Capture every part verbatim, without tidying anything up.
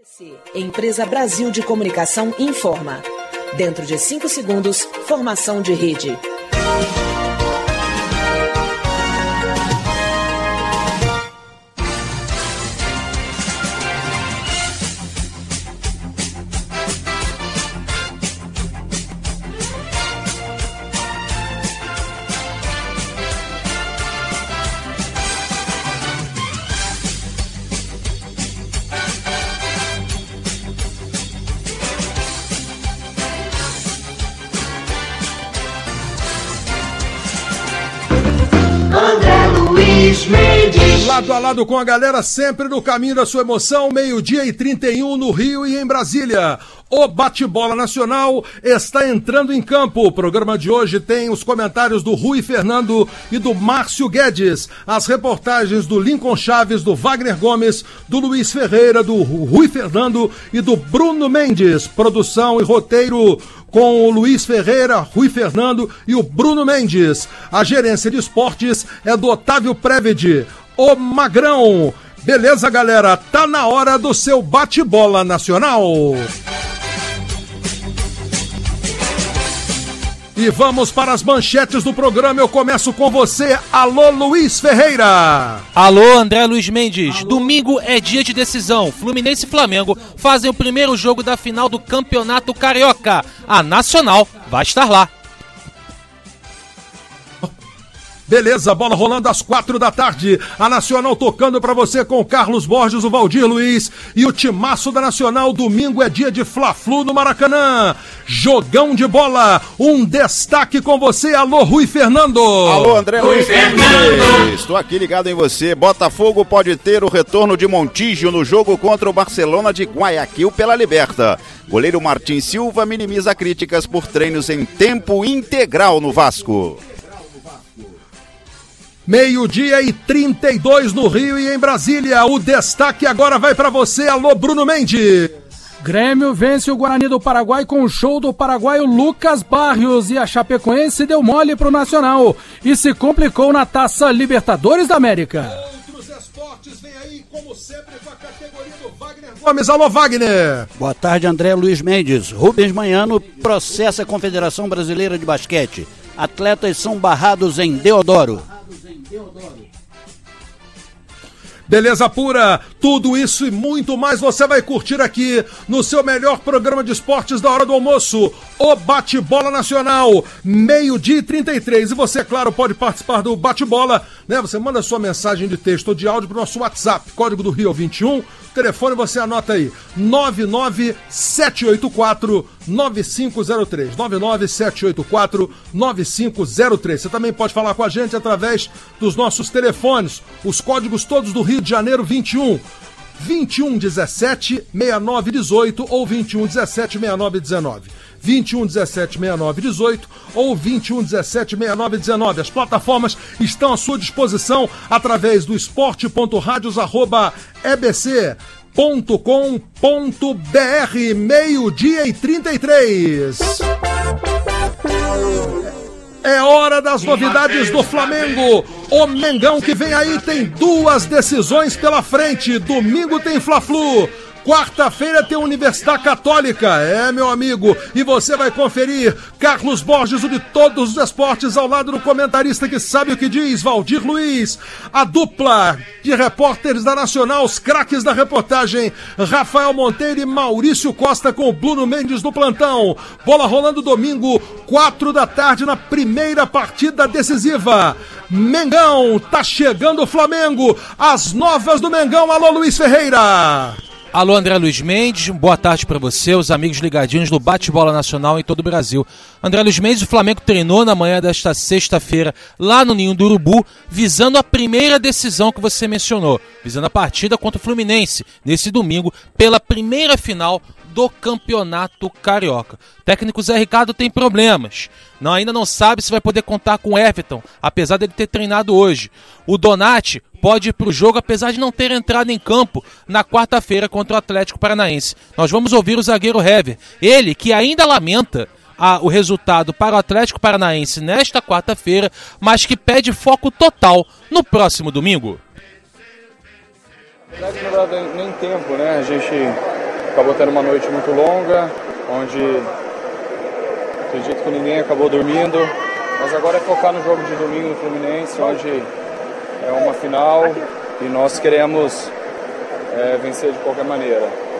Empresa Brasil de Comunicação informa. Dentro de cinco segundos, formação de rede. Lado a lado com a galera, sempre no caminho da sua emoção, meio-dia e trinta e um no Rio e em Brasília. O Bate-Bola Nacional está entrando em campo. O programa de hoje tem os comentários do Rui Fernando e do Márcio Guedes, as reportagens do Lincoln Chaves, do Wagner Gomes, do Luiz Ferreira, do Rui Fernando e do Bruno Mendes. Produção e roteiro com o Luiz Ferreira, Rui Fernando e o Bruno Mendes. A gerência de esportes é do Otávio Prevedi, o Magrão. Beleza, galera? Tá na hora do seu Bate-Bola Nacional. E vamos para as manchetes do programa. Eu começo com você. Alô, Luiz Ferreira. Alô, André Luiz Mendes. Alô. Domingo é dia de decisão. Fluminense e Flamengo fazem o primeiro jogo da final do Campeonato Carioca. A Nacional vai estar lá. Beleza, bola rolando às quatro da tarde. A Nacional tocando pra você com o Carlos Borges, o Valdir Luiz e o timaço da Nacional. Domingo é dia de Fla-Flu no Maracanã. Jogão de bola. Um destaque com você. Alô, Rui Fernando. Alô, André Luiz Fernando. Estou aqui ligado em você. Botafogo pode ter o retorno de Montijo no jogo contra o Barcelona de Guayaquil pela Liberta. Goleiro Martin Silva minimiza críticas por treinos em tempo integral no Vasco. Meio-dia e trinta e dois no Rio e em Brasília. O destaque agora vai para você. Alô, Bruno Mendes. Grêmio vence o Guarani do Paraguai com o show do paraguaio Lucas Barrios. E a Chapecoense deu mole pro Nacional e se complicou na Taça Libertadores da América. Outros esportes vem aí, como sempre, com a categoria do Wagner Gomes. Alô, Wagner. Boa tarde, André Luiz Mendes. Rubens Manhano processa a Confederação Brasileira de Basquete. Atletas são barrados em Deodoro. Beleza pura, tudo isso e muito mais você vai curtir aqui no seu melhor programa de esportes da hora do almoço, o Bate-Bola Nacional, meio-dia e trinta e três. E você, claro, pode participar do Bate-Bola, né? Você manda sua mensagem de texto ou de áudio pro nosso WhatsApp, código do Rio vinte e um, telefone você anota aí, nove nove sete oito quatro nove cinco zero três, nove nove sete oito quatro nove cinco zero três. Você também pode falar com a gente através dos nossos telefones, os códigos todos do Rio de Janeiro, vinte e um, vinte e um dezessete, sessenta e nove dezoito ou vinte e um dezessete, sessenta e nove dezenove. vinte e um dezessete, sessenta e nove dezoito ou vinte e um dezessete, sessenta e nove dezenove. As plataformas estão à sua disposição através do esporte ponto radios arroba e b c ponto com ponto b r. Meio-dia e trinta e três. É hora das novidades do Flamengo. O Mengão que vem aí tem duas decisões pela frente. Domingo tem Fla-Flu. Quarta-feira tem Universidade Católica, é, meu amigo, e você vai conferir Carlos Borges, o de todos os esportes, ao lado do comentarista que sabe o que diz, Valdir Luiz. A dupla de repórteres da Nacional, os craques da reportagem, Rafael Monteiro e Maurício Costa, com o Bruno Mendes no plantão. Bola rolando domingo, quatro da tarde, na primeira partida decisiva. Mengão, tá chegando o Flamengo, as novas do Mengão. Alô, Luiz Ferreira. Alô, André Luiz Mendes, boa tarde para você, os amigos ligadinhos do Bate-Bola Nacional em todo o Brasil. André Luiz Mendes, o Flamengo treinou na manhã desta sexta-feira lá no Ninho do Urubu, visando a primeira decisão que você mencionou, visando a partida contra o Fluminense, nesse domingo, pela primeira final do Campeonato Carioca. O técnico Zé Ricardo tem problemas. Não, ainda não sabe se vai poder contar com o Everton, apesar dele ter treinado hoje. O Donati pode ir para o jogo, apesar de não ter entrado em campo na quarta-feira contra o Atlético Paranaense. Nós vamos ouvir o zagueiro Hever, ele que ainda lamenta a, o resultado para o Atlético Paranaense nesta quarta-feira, mas que pede foco total no próximo domingo. Na verdade não dá nem tempo, né? A gente acabou tendo uma noite muito longa, onde acredito que ninguém acabou dormindo, mas agora é focar no jogo de domingo do Fluminense, onde é uma final e nós queremos é, vencer de qualquer maneira.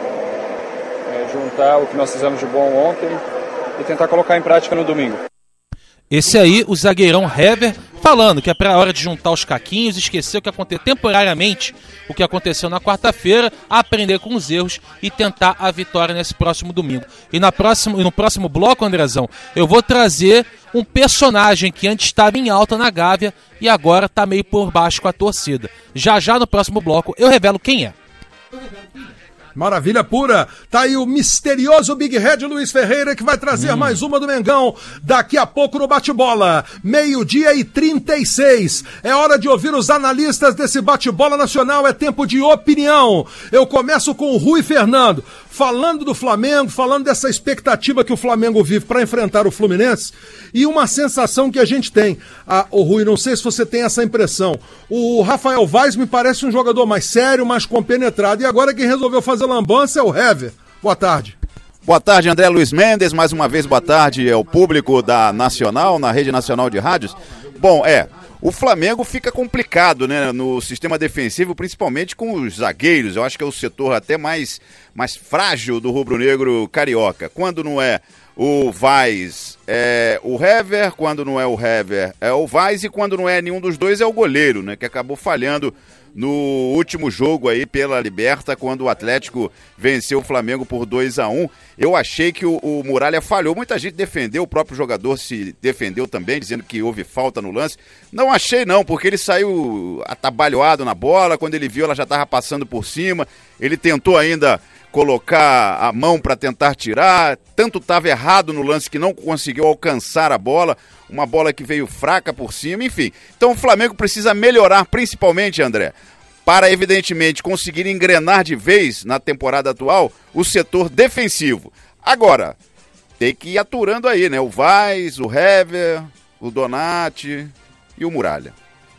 É, juntar o que nós fizemos de bom ontem e tentar colocar em prática no domingo. Esse aí, o zagueirão Hever, falando que é para a hora de juntar os caquinhos, esquecer o que aconteceu temporariamente, o que aconteceu na quarta-feira, aprender com os erros e tentar a vitória nesse próximo domingo. E na próxima, no próximo bloco, Andrezão, eu vou trazer um personagem que antes estava em alta na Gávea e agora está meio por baixo com a torcida. Já já no próximo bloco eu revelo quem é. Maravilha pura. Tá aí o misterioso Big Red Luiz Ferreira, que vai trazer hum. mais uma do Mengão daqui a pouco no Bate-Bola. Meio-dia e trinta e seis. É hora de ouvir os analistas desse Bate-Bola Nacional. É tempo de opinião. Eu começo com o Rui Fernando. Falando do Flamengo, falando dessa expectativa que o Flamengo vive para enfrentar o Fluminense e uma sensação que a gente tem. Ah, ô Rui, não sei se você tem essa impressão. O Rafael Vaz me parece um jogador mais sério, mais compenetrado. E agora quem resolveu fazer lambança é o Hever. Boa tarde. Boa tarde, André Luiz Mendes. Mais uma vez, boa tarde ao público da Nacional, na Rede Nacional de Rádios. Bom, é... O Flamengo fica complicado, né, no sistema defensivo, principalmente com os zagueiros. Eu acho que é o setor até mais, mais frágil do rubro-negro carioca. Quando não é o Vaz, é o Hever. Quando não é o Hever, é o Vaz. E quando não é nenhum dos dois, é o goleiro, né, que acabou falhando no último jogo aí pela Liberta, quando o Atlético venceu o Flamengo por dois a um. Eu achei que o, o Muralha falhou, muita gente defendeu, o próprio jogador se defendeu também, dizendo que houve falta no lance. Não achei não, porque ele saiu atabalhoado na bola, quando ele viu ela já estava passando por cima, ele tentou ainda colocar a mão para tentar tirar, tanto estava errado no lance que não conseguiu alcançar a bola, uma bola que veio fraca por cima, enfim. Então o Flamengo precisa melhorar, principalmente, André, para evidentemente conseguir engrenar de vez na temporada atual o setor defensivo. Agora, tem que ir aturando aí, né? O Vaz, o Hever, o Donati e o Muralha.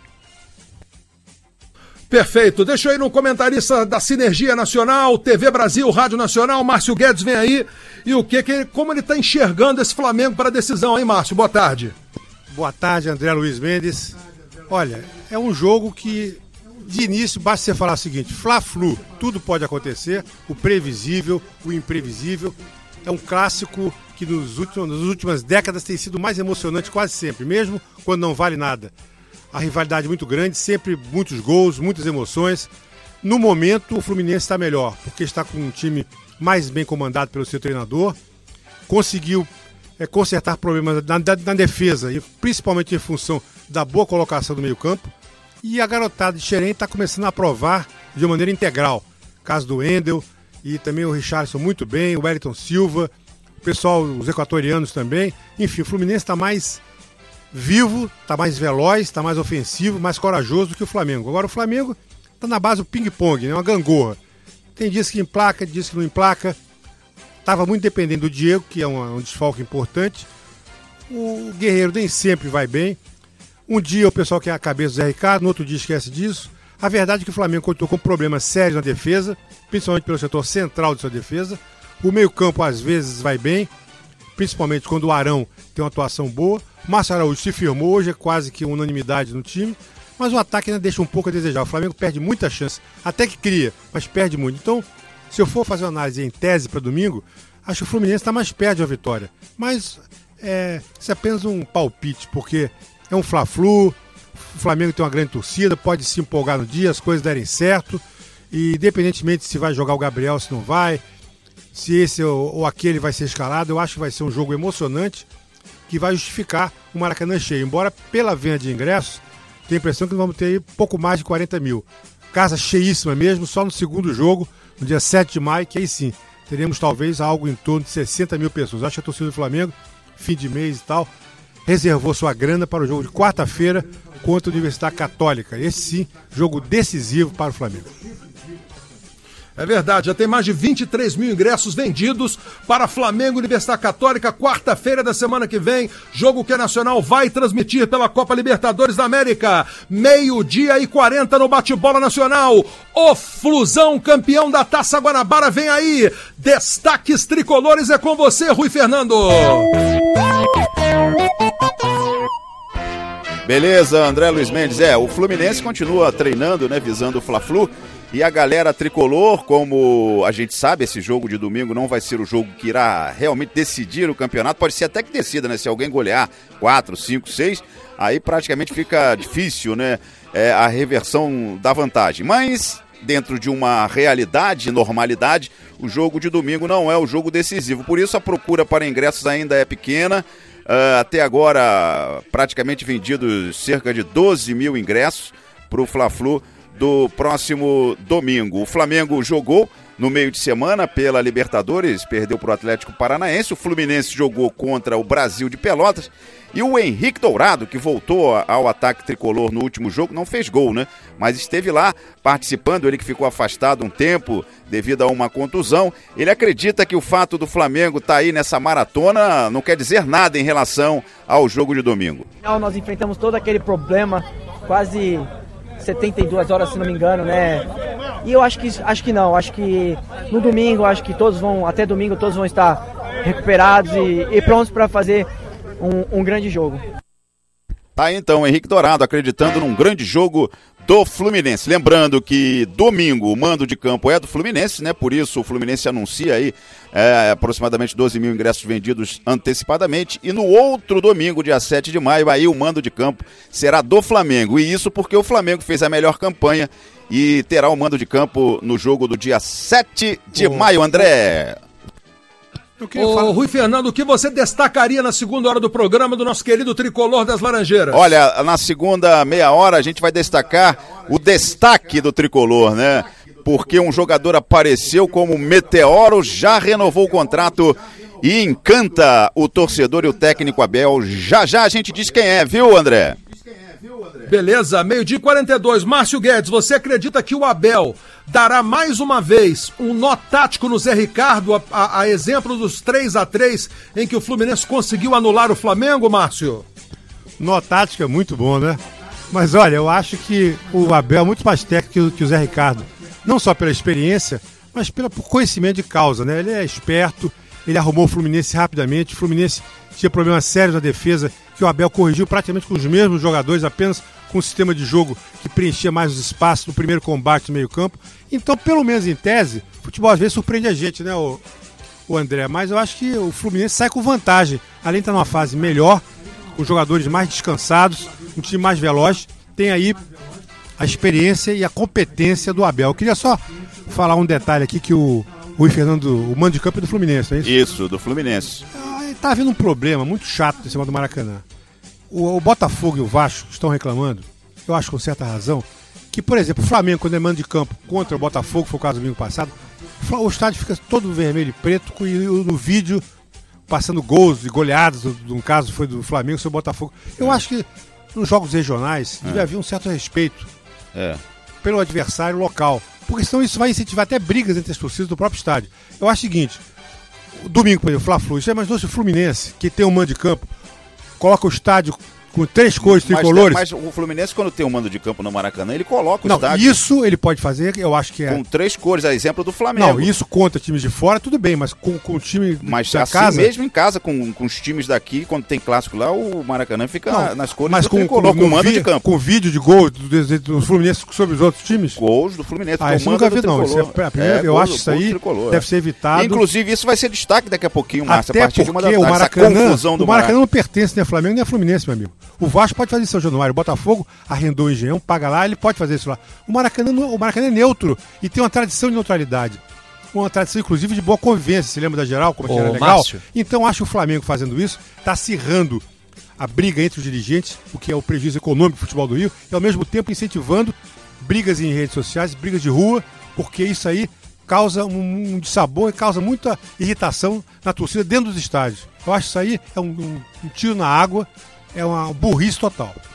Perfeito, deixa eu ir no comentarista da Sinergia Nacional, T V Brasil, Rádio Nacional, Márcio Guedes vem aí, e o que, que como ele está enxergando esse Flamengo para a decisão, hein, Márcio? Boa tarde. Boa tarde, André Luiz Mendes. Olha, é um jogo que, de início, basta você falar o seguinte, Fla-Flu, tudo pode acontecer, o previsível, o imprevisível, é um clássico que nos últimos, nas últimas décadas tem sido mais emocionante quase sempre, mesmo quando não vale nada. A rivalidade é muito grande, sempre muitos gols, muitas emoções. No momento, o Fluminense está melhor, porque está com um time mais bem comandado pelo seu treinador. Conseguiu é, consertar problemas na, na defesa, e principalmente em função da boa colocação do meio-campo. E a garotada de Xerém está começando a provar de uma maneira integral. Caso do Wendel e também o Richarlison muito bem, o Wellington Silva, o pessoal, os equatorianos também. Enfim, o Fluminense está mais vivo, está mais veloz, está mais ofensivo, mais corajoso do que o Flamengo. Agora o Flamengo está na base do ping-pong, né? Uma gangorra. Tem dias que emplaca, dias que não emplaca. Estava muito dependendo do Diego, que é um, um desfalque importante. O Guerreiro nem sempre vai bem. Um dia o pessoal quer a cabeça do Zé Ricardo, no outro dia esquece disso. A verdade é que o Flamengo contou com problemas sérios na defesa, principalmente pelo setor central de sua defesa. O meio-campo às vezes vai bem, principalmente quando o Arão tem uma atuação boa. O Márcio Araújo se firmou, hoje é quase que unanimidade no time, mas o ataque ainda deixa um pouco a desejar. O Flamengo perde muita chance, até que cria, mas perde muito. Então, se eu for fazer uma análise em tese para domingo, acho que o Fluminense está mais perto de uma vitória. Mas é, isso é apenas um palpite, porque é um Fla-Flu, o Flamengo tem uma grande torcida, pode se empolgar no dia, as coisas derem certo, e independentemente se vai jogar o Gabriel, se não vai, se esse ou, ou aquele vai ser escalado, eu acho que vai ser um jogo emocionante, que vai justificar o Maracanã cheio. Embora pela venda de ingressos, tenho a impressão que nós vamos ter aí pouco mais de quarenta mil. Casa cheíssima mesmo, só no segundo jogo, no dia sete de maio, que aí sim, teremos talvez algo em torno de sessenta mil pessoas. Acho que a torcida do Flamengo, fim de mês e tal, reservou sua grana para o jogo de quarta-feira contra a Universidade Católica. Esse sim, jogo decisivo para o Flamengo. É verdade, já tem mais de vinte e três mil ingressos vendidos para Flamengo e Universidade Católica, quarta-feira da semana que vem, jogo que a Nacional vai transmitir pela Copa Libertadores da América, meio-dia e quarenta no Bate-Bola Nacional. O Flusão, campeão da Taça Guanabara, vem aí. Destaques tricolores é com você, Rui Fernando. Beleza, André Luiz Mendes. É, o Fluminense continua treinando, né, visando o Fla-Flu. E a galera tricolor, como a gente sabe, esse jogo de domingo não vai ser o jogo que irá realmente decidir o campeonato. Pode ser até que decida, né? Se alguém golear quatro, cinco, seis, aí praticamente fica difícil, né? É, a reversão da vantagem. Mas, dentro de uma realidade, normalidade, o jogo de domingo não é o jogo decisivo. Por isso a procura para ingressos ainda é pequena. Uh, até agora, praticamente vendidos cerca de doze mil ingressos para o Fla-Flu do próximo domingo. O Flamengo jogou no meio de semana pela Libertadores, perdeu para o Atlético Paranaense. O Fluminense jogou contra o Brasil de Pelotas. E o Henrique Dourado, que voltou ao ataque tricolor no último jogo, não fez gol, né? Mas esteve lá participando, ele que ficou afastado um tempo devido a uma contusão. Ele acredita que o fato do Flamengo estar aí nessa maratona não quer dizer nada em relação ao jogo de domingo. Nós enfrentamos todo aquele problema, quase setenta e duas horas, se não me engano, né? E eu acho que, acho que não, acho que no domingo, acho que todos vão, até domingo, todos vão estar recuperados e, e prontos para fazer um, um grande jogo. Tá aí então, Henrique Dourado acreditando num grande jogo do Fluminense. Lembrando que domingo o mando de campo é do Fluminense, né? Por isso o Fluminense anuncia aí é, aproximadamente doze mil ingressos vendidos antecipadamente. E no outro domingo, dia sete de maio, aí o mando de campo será do Flamengo. E isso porque o Flamengo fez a melhor campanha e terá o mando de campo no jogo do dia sete de maio, André. Ô, falar... Rui Fernando, o que você destacaria na segunda hora do programa do nosso querido Tricolor das Laranjeiras? Olha, na segunda meia hora a gente vai destacar o destaque do Tricolor, né? Porque um jogador apareceu como meteoro, já renovou o contrato e encanta o torcedor e o técnico Abel. Já já a gente diz quem é, viu, André? Beleza, meio-dia e quarenta e dois. Márcio Guedes, você acredita que o Abel dará mais uma vez um nó tático no Zé Ricardo, a, a, a exemplo dos três a três em que o Fluminense conseguiu anular o Flamengo, Márcio? Nó tático é muito bom, né? Mas olha, eu acho que o Abel é muito mais técnico que o, que o Zé Ricardo. Não só pela experiência, mas pelo conhecimento de causa, né? Ele é esperto, ele arrumou o Fluminense rapidamente. O Fluminense tinha problemas sérios na defesa, que o Abel corrigiu praticamente com os mesmos jogadores, apenas com um sistema de jogo que preenchia mais os espaços no primeiro combate no meio campo. Então, pelo menos em tese, o futebol às vezes surpreende a gente, né, o, o André? Mas eu acho que o Fluminense sai com vantagem. Além de estar numa fase melhor, com jogadores mais descansados, um time mais veloz, tem aí a experiência e a competência do Abel. Eu queria só falar um detalhe aqui que o Rui Fernando, o mando de campo é do Fluminense, não é isso? Isso, do Fluminense. Tá havendo um problema muito chato em cima do Maracanã. O, o Botafogo e o Vasco estão reclamando, eu acho com certa razão, que, por exemplo, o Flamengo, quando é mando de campo contra o Botafogo, foi o caso do domingo passado, o estádio fica todo vermelho e preto, e no vídeo passando gols e goleadas, no caso foi do Flamengo sobre o Botafogo. Eu acho que nos jogos regionais é. deve haver um certo respeito é. pelo adversário local, porque senão isso vai incentivar até brigas entre as torcidas do próprio estádio. Eu acho o seguinte, domingo, por exemplo, Fla-Flu, já imaginou se o Fluminense, que tem um mando de campo, coloca o estádio com três cores tricolores? Mas, mas o Fluminense, quando tem um mando de campo no Maracanã, ele coloca o não, estádio... Isso ele pode fazer, eu acho que é... Com três cores, a exemplo do Flamengo. Não, isso contra times de fora, tudo bem, mas com, com o time mas da assim, casa... mesmo em casa, com, com os times daqui, quando tem clássico lá, o Maracanã fica não, nas cores mas do com, tricolor, com, com o mando vi, de campo. Com vídeo de gol do, do, do Fluminense sobre os outros times? Gols do Fluminense, ah, isso nunca vi não, isso é a primeira, é, eu acho que isso aí tricolor, deve é. ser evitado. Inclusive, isso vai ser destaque daqui a pouquinho, Márcio, Até a partir porque de uma da tarde, o Maracanã, essa confusão do o Maracanã não pertence nem a Flamengo nem a Fluminense, meu amigo. O Vasco pode fazer em São Januário, o Botafogo arrendou o Engenhão, paga lá, ele pode fazer isso lá. O Maracanã, o Maracanã é neutro e tem uma tradição de neutralidade. Uma tradição, inclusive, de boa convivência. Você lembra da geral, como é que era legal? Márcio. Então, acho que o Flamengo fazendo isso está acirrando a briga entre os dirigentes, o que é o prejuízo econômico do futebol do Rio, e ao mesmo tempo incentivando brigas em redes sociais, brigas de rua, porque isso aí causa um, um dissabor e causa muita irritação na torcida dentro dos estádios. Eu acho que isso aí é um, um, um tiro na água, é uma burrice total.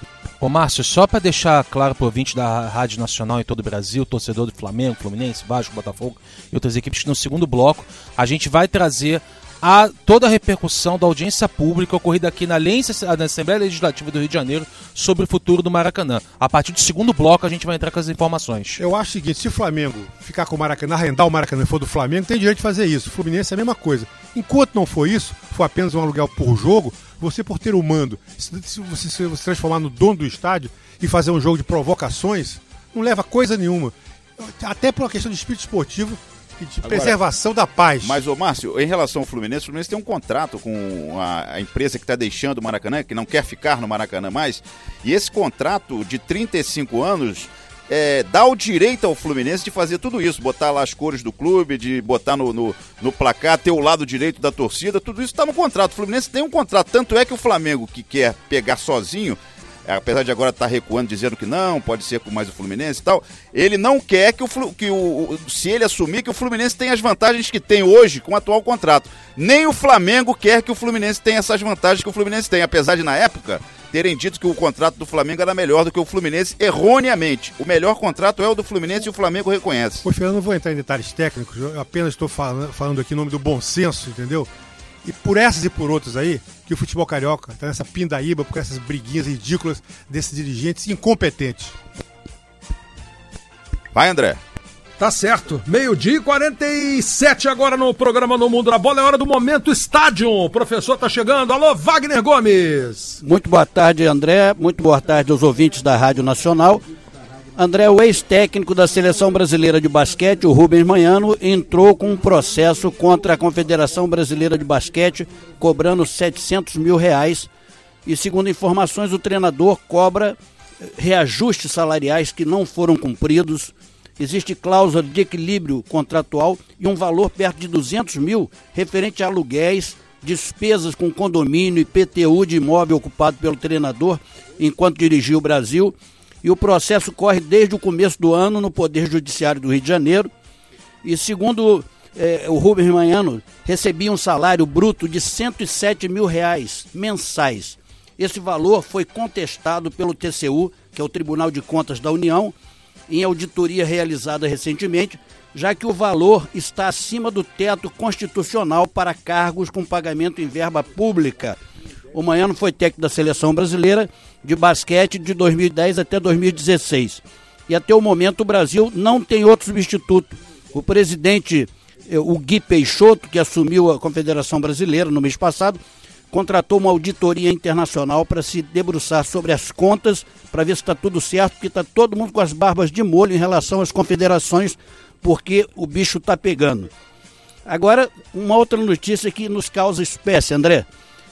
Ô Márcio, só para deixar claro para o ouvinte da Rádio Nacional em todo o Brasil, torcedor do Flamengo, Fluminense, Vasco, Botafogo e outras equipes, que no segundo bloco a gente vai trazer a toda a repercussão da audiência pública ocorrida aqui na, na Assembleia Legislativa do Rio de Janeiro sobre o futuro do Maracanã. A partir do segundo bloco a gente vai entrar com as informações. Eu acho o seguinte, se o Flamengo ficar com o Maracanã, arrendar o Maracanã e for do Flamengo, tem direito de fazer isso. O Fluminense é a mesma coisa. Enquanto não for isso, for apenas um aluguel por jogo, você por ter o mando, se você se transformar no dono do estádio e fazer um jogo de provocações, não leva coisa nenhuma. Até por uma questão de espírito esportivo, de Agora, preservação da paz. Mas, ô Márcio, em relação ao Fluminense, o Fluminense tem um contrato com a, a empresa que está deixando o Maracanã, que não quer ficar no Maracanã mais, e esse contrato de trinta e cinco anos é, dá o direito ao Fluminense de fazer tudo isso, botar lá as cores do clube, de botar no, no, no placar, ter o lado direito da torcida, tudo isso está no contrato. O Fluminense tem um contrato, tanto é que o Flamengo, que quer pegar sozinho, apesar de agora estar recuando, dizendo que não, pode ser com mais o Fluminense e tal, ele não quer que, o, que o, se ele assumir que o Fluminense tem as vantagens que tem hoje com o atual contrato. Nem o Flamengo quer que o Fluminense tenha essas vantagens que o Fluminense tem, apesar de, na época, terem dito que o contrato do Flamengo era melhor do que o Fluminense, erroneamente. O melhor contrato é o do Fluminense e o Flamengo reconhece. Pô, eu não vou entrar em detalhes técnicos, eu apenas estou falando, falando aqui em nome do bom senso, entendeu? E por essas e por outras aí, que o futebol carioca está nessa pindaíba, por essas briguinhas ridículas desses dirigentes incompetentes. Vai, André. Tá certo. Meio-dia e quarenta e sete agora no programa No Mundo da Bola. É hora do Momento Estádio. O professor tá chegando. Alô, Wagner Gomes. Muito boa tarde, André. Muito boa tarde aos ouvintes da Rádio Nacional. André, o ex-técnico da Seleção Brasileira de Basquete, o Rubens Manhano, entrou com um processo contra a Confederação Brasileira de Basquete, cobrando setecentos mil reais. E, segundo informações, o treinador cobra reajustes salariais que não foram cumpridos. Existe cláusula de equilíbrio contratual e um valor perto de duzentos mil referente a aluguéis, despesas com condomínio e P T U de imóvel ocupado pelo treinador enquanto dirigiu o Brasil. E o processo corre desde o começo do ano no Poder Judiciário do Rio de Janeiro. E segundo eh, o Rubens Manhano, recebia um salário bruto de cento e sete mil reais mensais. Esse valor foi contestado pelo T C U, que é o Tribunal de Contas da União, em auditoria realizada recentemente, já que o valor está acima do teto constitucional para cargos com pagamento em verba pública. O Manhano foi técnico da Seleção Brasileira de Basquete de dois mil e dez até dois mil e dezesseis. E até o momento o Brasil não tem outro substituto. O presidente, o Gui Peixoto, que assumiu a Confederação Brasileira no mês passado, contratou uma auditoria internacional para se debruçar sobre as contas, para ver se está tudo certo, porque está todo mundo com as barbas de molho em relação às confederações, porque o bicho está pegando. Agora, uma outra notícia que nos causa espécie, André.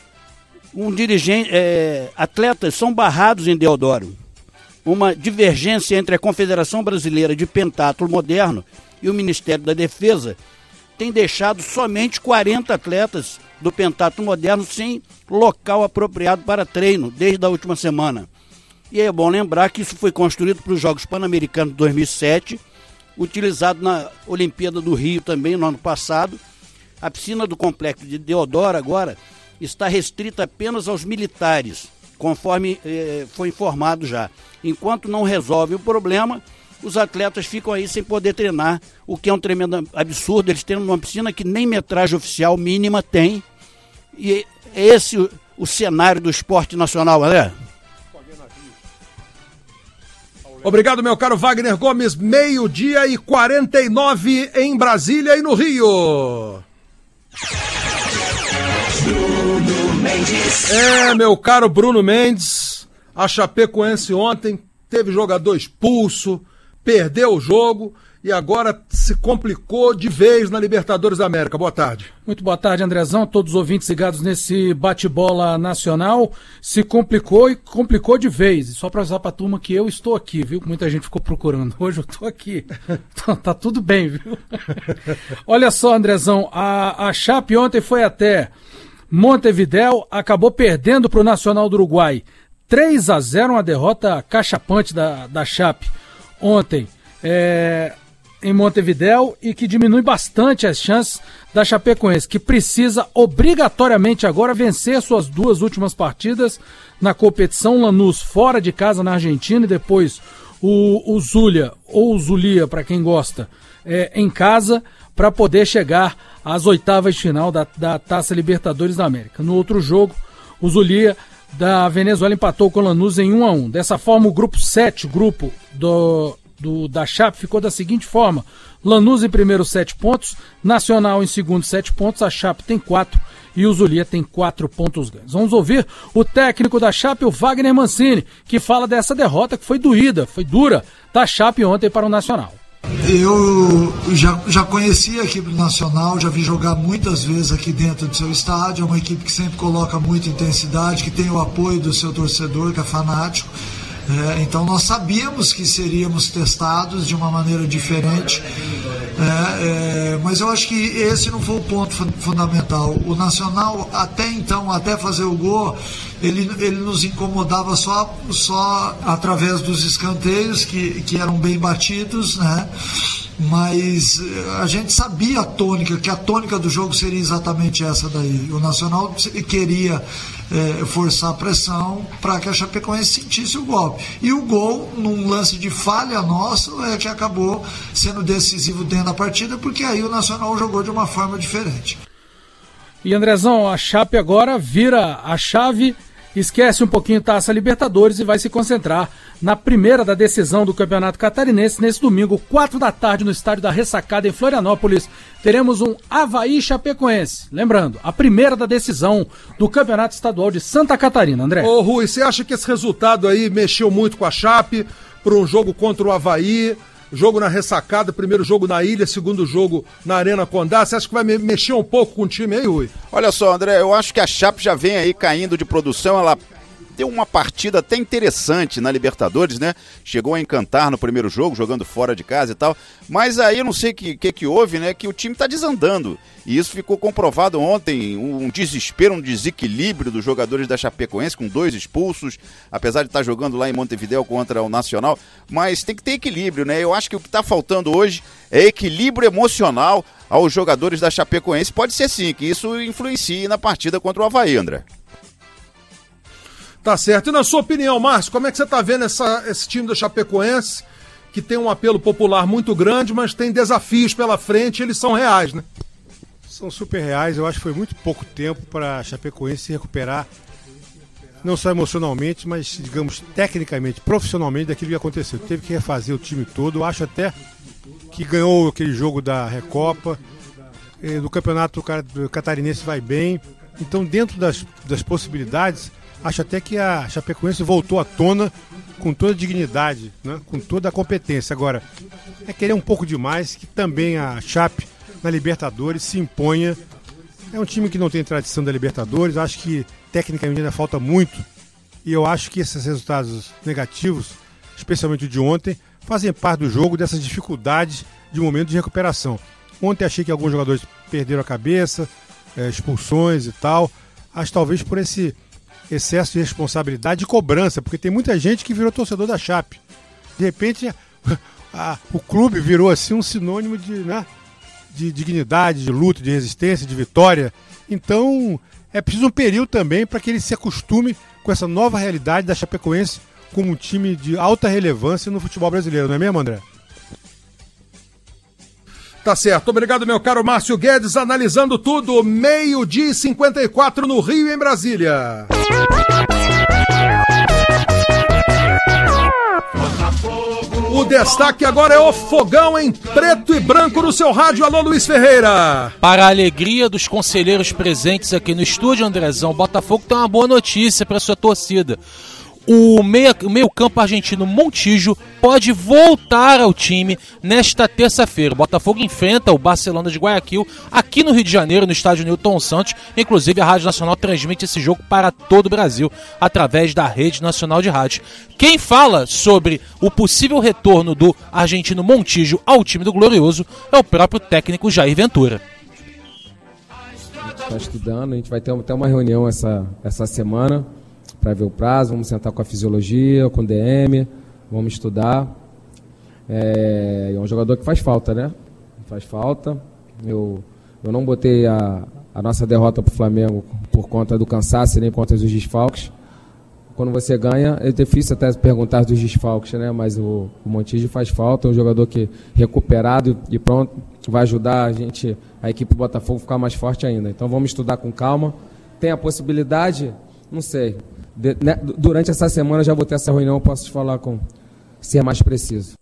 Um dirigente, é, atletas são barrados em Deodoro. Uma divergência entre a Confederação Brasileira de Pentatlo Moderno e o Ministério da Defesa tem deixado somente quarenta atletas do pentatlo moderno sem local apropriado para treino desde a última semana. E é bom lembrar que isso foi construído para os Jogos Pan-Americanos de dois mil e sete, utilizado na Olimpíada do Rio também no ano passado. A piscina do complexo de Deodoro agora está restrita apenas aos militares, conforme eh, foi informado já. Enquanto não resolve o problema, os atletas ficam aí sem poder treinar, o que é um tremendo absurdo. Eles têm uma piscina que nem metragem oficial mínima tem. E é esse o, o cenário do esporte nacional, André. Obrigado, meu caro Wagner Gomes. Meio-dia e quarenta e nove em Brasília e no Rio. Bruno Mendes. É, meu caro Bruno Mendes, a Chapecoense ontem teve jogador expulso, perdeu o jogo e agora se complicou de vez na Libertadores da América. Boa tarde. Muito boa tarde, Andrezão, todos os ouvintes ligados nesse bate-bola nacional. Se complicou e complicou de vez. E só para avisar pra turma que eu estou aqui, viu? Muita gente ficou procurando. Hoje eu tô aqui. tá, tá tudo bem, viu? Olha só, Andrezão, a, a Chape ontem foi até Montevidéu, acabou perdendo pro Nacional do Uruguai. três a zero, uma derrota cachapante da, da Chape ontem. É, em Montevidéu e que diminui bastante as chances da Chapecoense, que precisa obrigatoriamente agora vencer suas duas últimas partidas na competição. Lanús fora de casa na Argentina e depois o, o Zulia, ou Zulia para quem gosta, é, em casa, para poder chegar às oitavas de final da, da Taça Libertadores da América. No outro jogo, o Zulia da Venezuela empatou com o Lanús em um a um. Dessa forma, o grupo sete, grupo do, do, da Chape, ficou da seguinte forma: Lanús em primeiro, sete pontos, Nacional em segundo, sete pontos, a Chape tem quatro e o Zulia tem quatro pontos ganhos. Vamos ouvir o técnico da Chape, o Wagner Mancini, que fala dessa derrota que foi doída, foi dura, da Chape ontem para o Nacional. Eu já, já conheci a equipe nacional, já vi jogar muitas vezes aqui dentro do seu estádio. É uma equipe que sempre coloca muita intensidade, que tem o apoio do seu torcedor, que é fanático. É, então nós sabíamos que seríamos testados de uma maneira diferente, é, é, mas eu acho que esse não foi o ponto fundamental. O Nacional, até então, até fazer o gol, ele, ele nos incomodava só, só através dos escanteios, que, que eram bem batidos, né? Mas a gente sabia a tônica, que a tônica do jogo seria exatamente essa daí. O Nacional queria é, forçar a pressão para que a Chapecoense sentisse o golpe. E o gol, num lance de falha nosso, é que acabou sendo decisivo dentro da partida, porque aí o Nacional jogou de uma forma diferente. E Andrezão, a Chape agora vira a chave, esquece um pouquinho Taça Libertadores e vai se concentrar na primeira da decisão do Campeonato Catarinense. Nesse domingo, quatro da tarde, no estádio da Ressacada, em Florianópolis, teremos um Avaí Chapecoense. Lembrando, a primeira da decisão do Campeonato Estadual de Santa Catarina, André. Ô Rui, você acha que esse resultado aí mexeu muito com a Chape para um jogo contra o Avaí? Jogo na Ressacada, primeiro jogo na Ilha, segundo jogo na Arena Condá. Você acha que vai me- mexer um pouco com o time aí, Rui? Olha só, André, eu acho que a Chape já vem aí caindo de produção. Ela deu uma partida até interessante na Libertadores, né? Chegou a encantar no primeiro jogo, jogando fora de casa e tal. Mas aí eu não sei o que, que que houve, né? Que o time tá desandando. E isso ficou comprovado ontem, um desespero, um desequilíbrio dos jogadores da Chapecoense, com dois expulsos, apesar de estar jogando lá em Montevidéu contra o Nacional. Mas tem que ter equilíbrio, né? Eu acho que o que está faltando hoje é equilíbrio emocional aos jogadores da Chapecoense. Pode ser sim, que isso influencie na partida contra o Avaí, André. Tá certo. E na sua opinião, Márcio, como é que você tá vendo essa, esse time da Chapecoense, que tem um apelo popular muito grande, mas tem desafios pela frente e eles são reais, né? São super reais. Eu acho que foi muito pouco tempo para a Chapecoense se recuperar, não só emocionalmente, mas, digamos, tecnicamente, profissionalmente, daquilo que aconteceu. Teve que refazer o time todo. Eu acho até que ganhou aquele jogo da Recopa, do Campeonato Catarinense vai bem. Então, dentro das, das possibilidades, acho até que a Chapecoense voltou à tona com toda a dignidade, né? Com toda a competência. Agora, é querer um pouco demais que também a Chape na Libertadores se imponha. É um time que não tem tradição da Libertadores, acho que tecnicamente ainda falta muito. E eu acho que esses resultados negativos, especialmente o de ontem, fazem parte do jogo, dessas dificuldades de momento de recuperação. Ontem achei que alguns jogadores perderam a cabeça, é, expulsões e tal. Acho talvez por esse excesso de responsabilidade e cobrança, porque tem muita gente que virou torcedor da Chape. De repente, a, a, o clube virou assim um sinônimo de, né, de dignidade, de luta, de resistência, de vitória. Então, é preciso um período também para que ele se acostume com essa nova realidade da Chapecoense como um time de alta relevância no futebol brasileiro, não é mesmo, André? Tá certo. Obrigado, meu caro Márcio Guedes, analisando tudo. Meio-dia e cinquenta e quatro no Rio e em Brasília. O destaque agora é o Fogão em preto e branco no seu rádio. Alô, Luiz Ferreira. Para a alegria dos conselheiros presentes aqui no estúdio, Andrezão, o Botafogo tem uma boa notícia para sua torcida. O meia, o meio-campo argentino Montijo pode voltar ao time nesta terça-feira. O Botafogo enfrenta o Barcelona de Guayaquil aqui no Rio de Janeiro, no estádio Newton Santos. Inclusive, a Rádio Nacional transmite esse jogo para todo o Brasil através da Rede Nacional de Rádio. Quem fala sobre o possível retorno do argentino Montijo ao time do Glorioso é o próprio técnico Jair Ventura. A gente está estudando, a gente vai ter até uma reunião essa, essa semana para ver o prazo, vamos sentar com a fisiologia, com o D M, vamos estudar. É, é um jogador que faz falta, né? Faz falta. Eu, eu não botei a, a nossa derrota para o Flamengo por conta do cansaço e nem por conta dos desfalques. Quando você ganha, é difícil até perguntar dos desfalques, né? Mas o, o Montijo faz falta, é um jogador que recuperado e pronto, vai ajudar a gente, a equipe do Botafogo a ficar mais forte ainda. Então vamos estudar com calma. Tem a possibilidade, não sei, de, né, durante essa semana eu já vou ter essa reunião, eu posso te falar com ser mais preciso.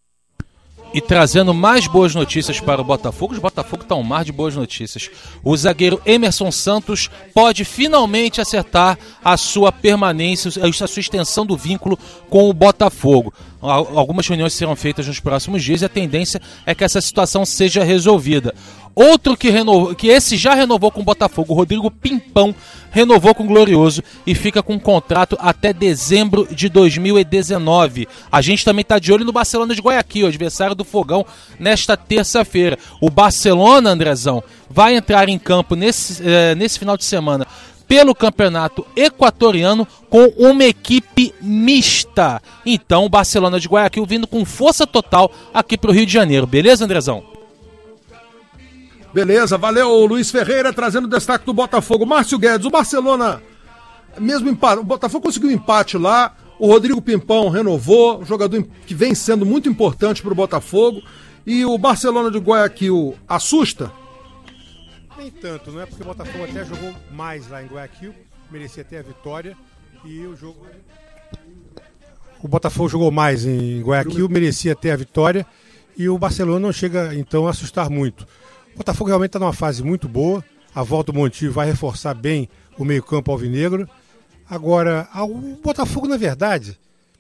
E trazendo mais boas notícias para o Botafogo, o Botafogo está um mar de boas notícias. O zagueiro Emerson Santos pode finalmente acertar a sua permanência, a sua extensão do vínculo com o Botafogo. Algumas reuniões serão feitas nos próximos dias e a tendência é que essa situação seja resolvida. Outro que, renovou, que esse já renovou com o Botafogo, o Rodrigo Pimpão, renovou com o Glorioso e fica com um contrato até dezembro de dois mil e dezenove. A gente também está de olho no Barcelona de Guayaquil, adversário do Fogão, nesta terça-feira. O Barcelona, Andrezão, vai entrar em campo nesse, eh, nesse final de semana pelo Campeonato Equatoriano com uma equipe mista. Então o Barcelona de Guayaquil vindo com força total aqui para o Rio de Janeiro. Beleza, Andrezão? Beleza, valeu, Luiz Ferreira trazendo o destaque do Botafogo. Márcio Guedes, o Barcelona, mesmo empate, o Botafogo conseguiu um empate lá, o Rodrigo Pimpão renovou, um jogador que vem sendo muito importante para o Botafogo, e o Barcelona de Guayaquil assusta? Nem tanto, não é? Porque o Botafogo até jogou mais lá em Guayaquil, merecia até a vitória, e o jogo... O Botafogo jogou mais em Guayaquil, merecia até a vitória, e o Barcelona não chega, então, a assustar muito. O Botafogo realmente está numa fase muito boa. A volta do Montijo vai reforçar bem o meio-campo alvinegro. Agora, o Botafogo, na verdade,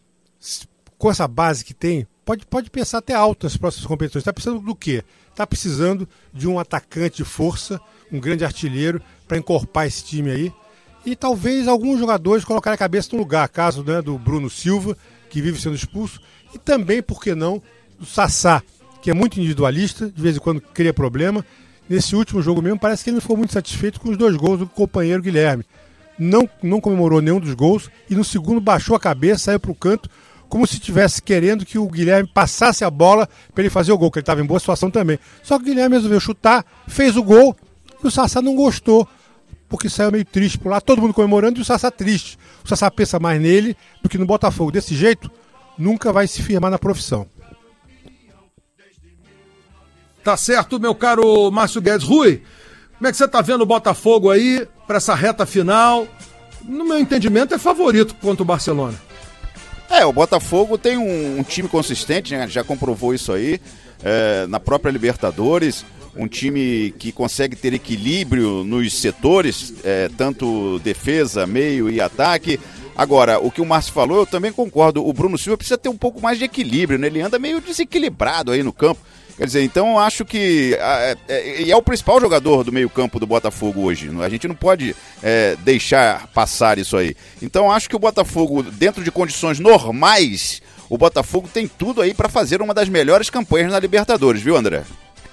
com essa base que tem, pode, pode pensar até alto nas próximas competições. Está precisando do quê? Está precisando de um atacante de força, um grande artilheiro, para encorpar esse time aí. E talvez alguns jogadores colocarem a cabeça no lugar. Caso, né, do Bruno Silva, que vive sendo expulso. E também, por que não, do Sassá, que é muito individualista, de vez em quando cria problema. Nesse último jogo mesmo, parece que ele não ficou muito satisfeito com os dois gols do companheiro Guilherme. Não, não comemorou nenhum dos gols e no segundo baixou a cabeça, saiu para o canto, como se estivesse querendo que o Guilherme passasse a bola para ele fazer o gol, que ele estava em boa situação também. Só que o Guilherme resolveu chutar, fez o gol e o Sassá não gostou, porque saiu meio triste por lá, todo mundo comemorando e o Sassá triste. O Sassá pensa mais nele do que no Botafogo. Desse jeito, nunca vai se firmar na profissão. Tá certo, meu caro Márcio Guedes. Rui, como é que você tá vendo o Botafogo aí para essa reta final? No meu entendimento, é favorito contra o Barcelona. É, o Botafogo tem um, um time consistente, né? Já comprovou isso aí, é, na própria Libertadores. Um time que consegue ter equilíbrio nos setores, é, tanto defesa, meio e ataque. Agora, o que o Márcio falou, eu também concordo. O Bruno Silva precisa ter um pouco mais de equilíbrio, né? Ele anda meio desequilibrado aí no campo. Quer dizer, então eu acho que é, é, é o principal jogador do meio-campo do Botafogo hoje. A gente não pode é, deixar passar isso aí. Então eu acho que o Botafogo, dentro de condições normais, o Botafogo tem tudo aí para fazer uma das melhores campanhas na Libertadores, viu, André?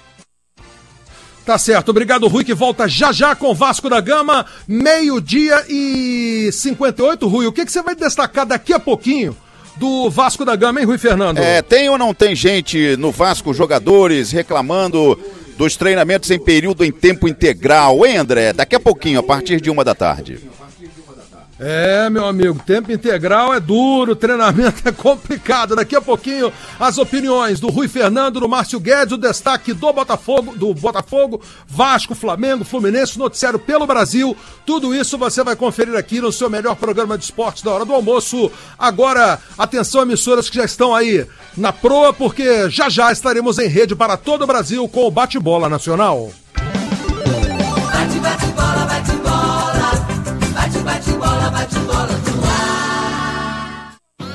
Tá certo, obrigado, Rui, que volta já já com Vasco da Gama, meio-dia e cinquenta e oito. Rui, o que, que você vai destacar daqui a pouquinho do Vasco da Gama, hein, Rui Fernando? É, tem ou não tem gente no Vasco, jogadores, reclamando dos treinamentos em período em tempo integral, hein, André? Daqui a pouquinho, a partir de uma da tarde. É, meu amigo, tempo integral é duro, treinamento é complicado. Daqui a pouquinho, as opiniões do Rui Fernando, do Márcio Guedes, o destaque do Botafogo, do Botafogo, Vasco, Flamengo, Fluminense, noticiário pelo Brasil. Tudo isso você vai conferir aqui no seu melhor programa de esportes da hora do almoço. Agora, atenção, emissoras que já estão aí na proa, porque já já estaremos em rede para todo o Brasil com o Bate-Bola Nacional. Bate, bate, bola, bate, bola. Bate, bate, bola, bate, bola no ar.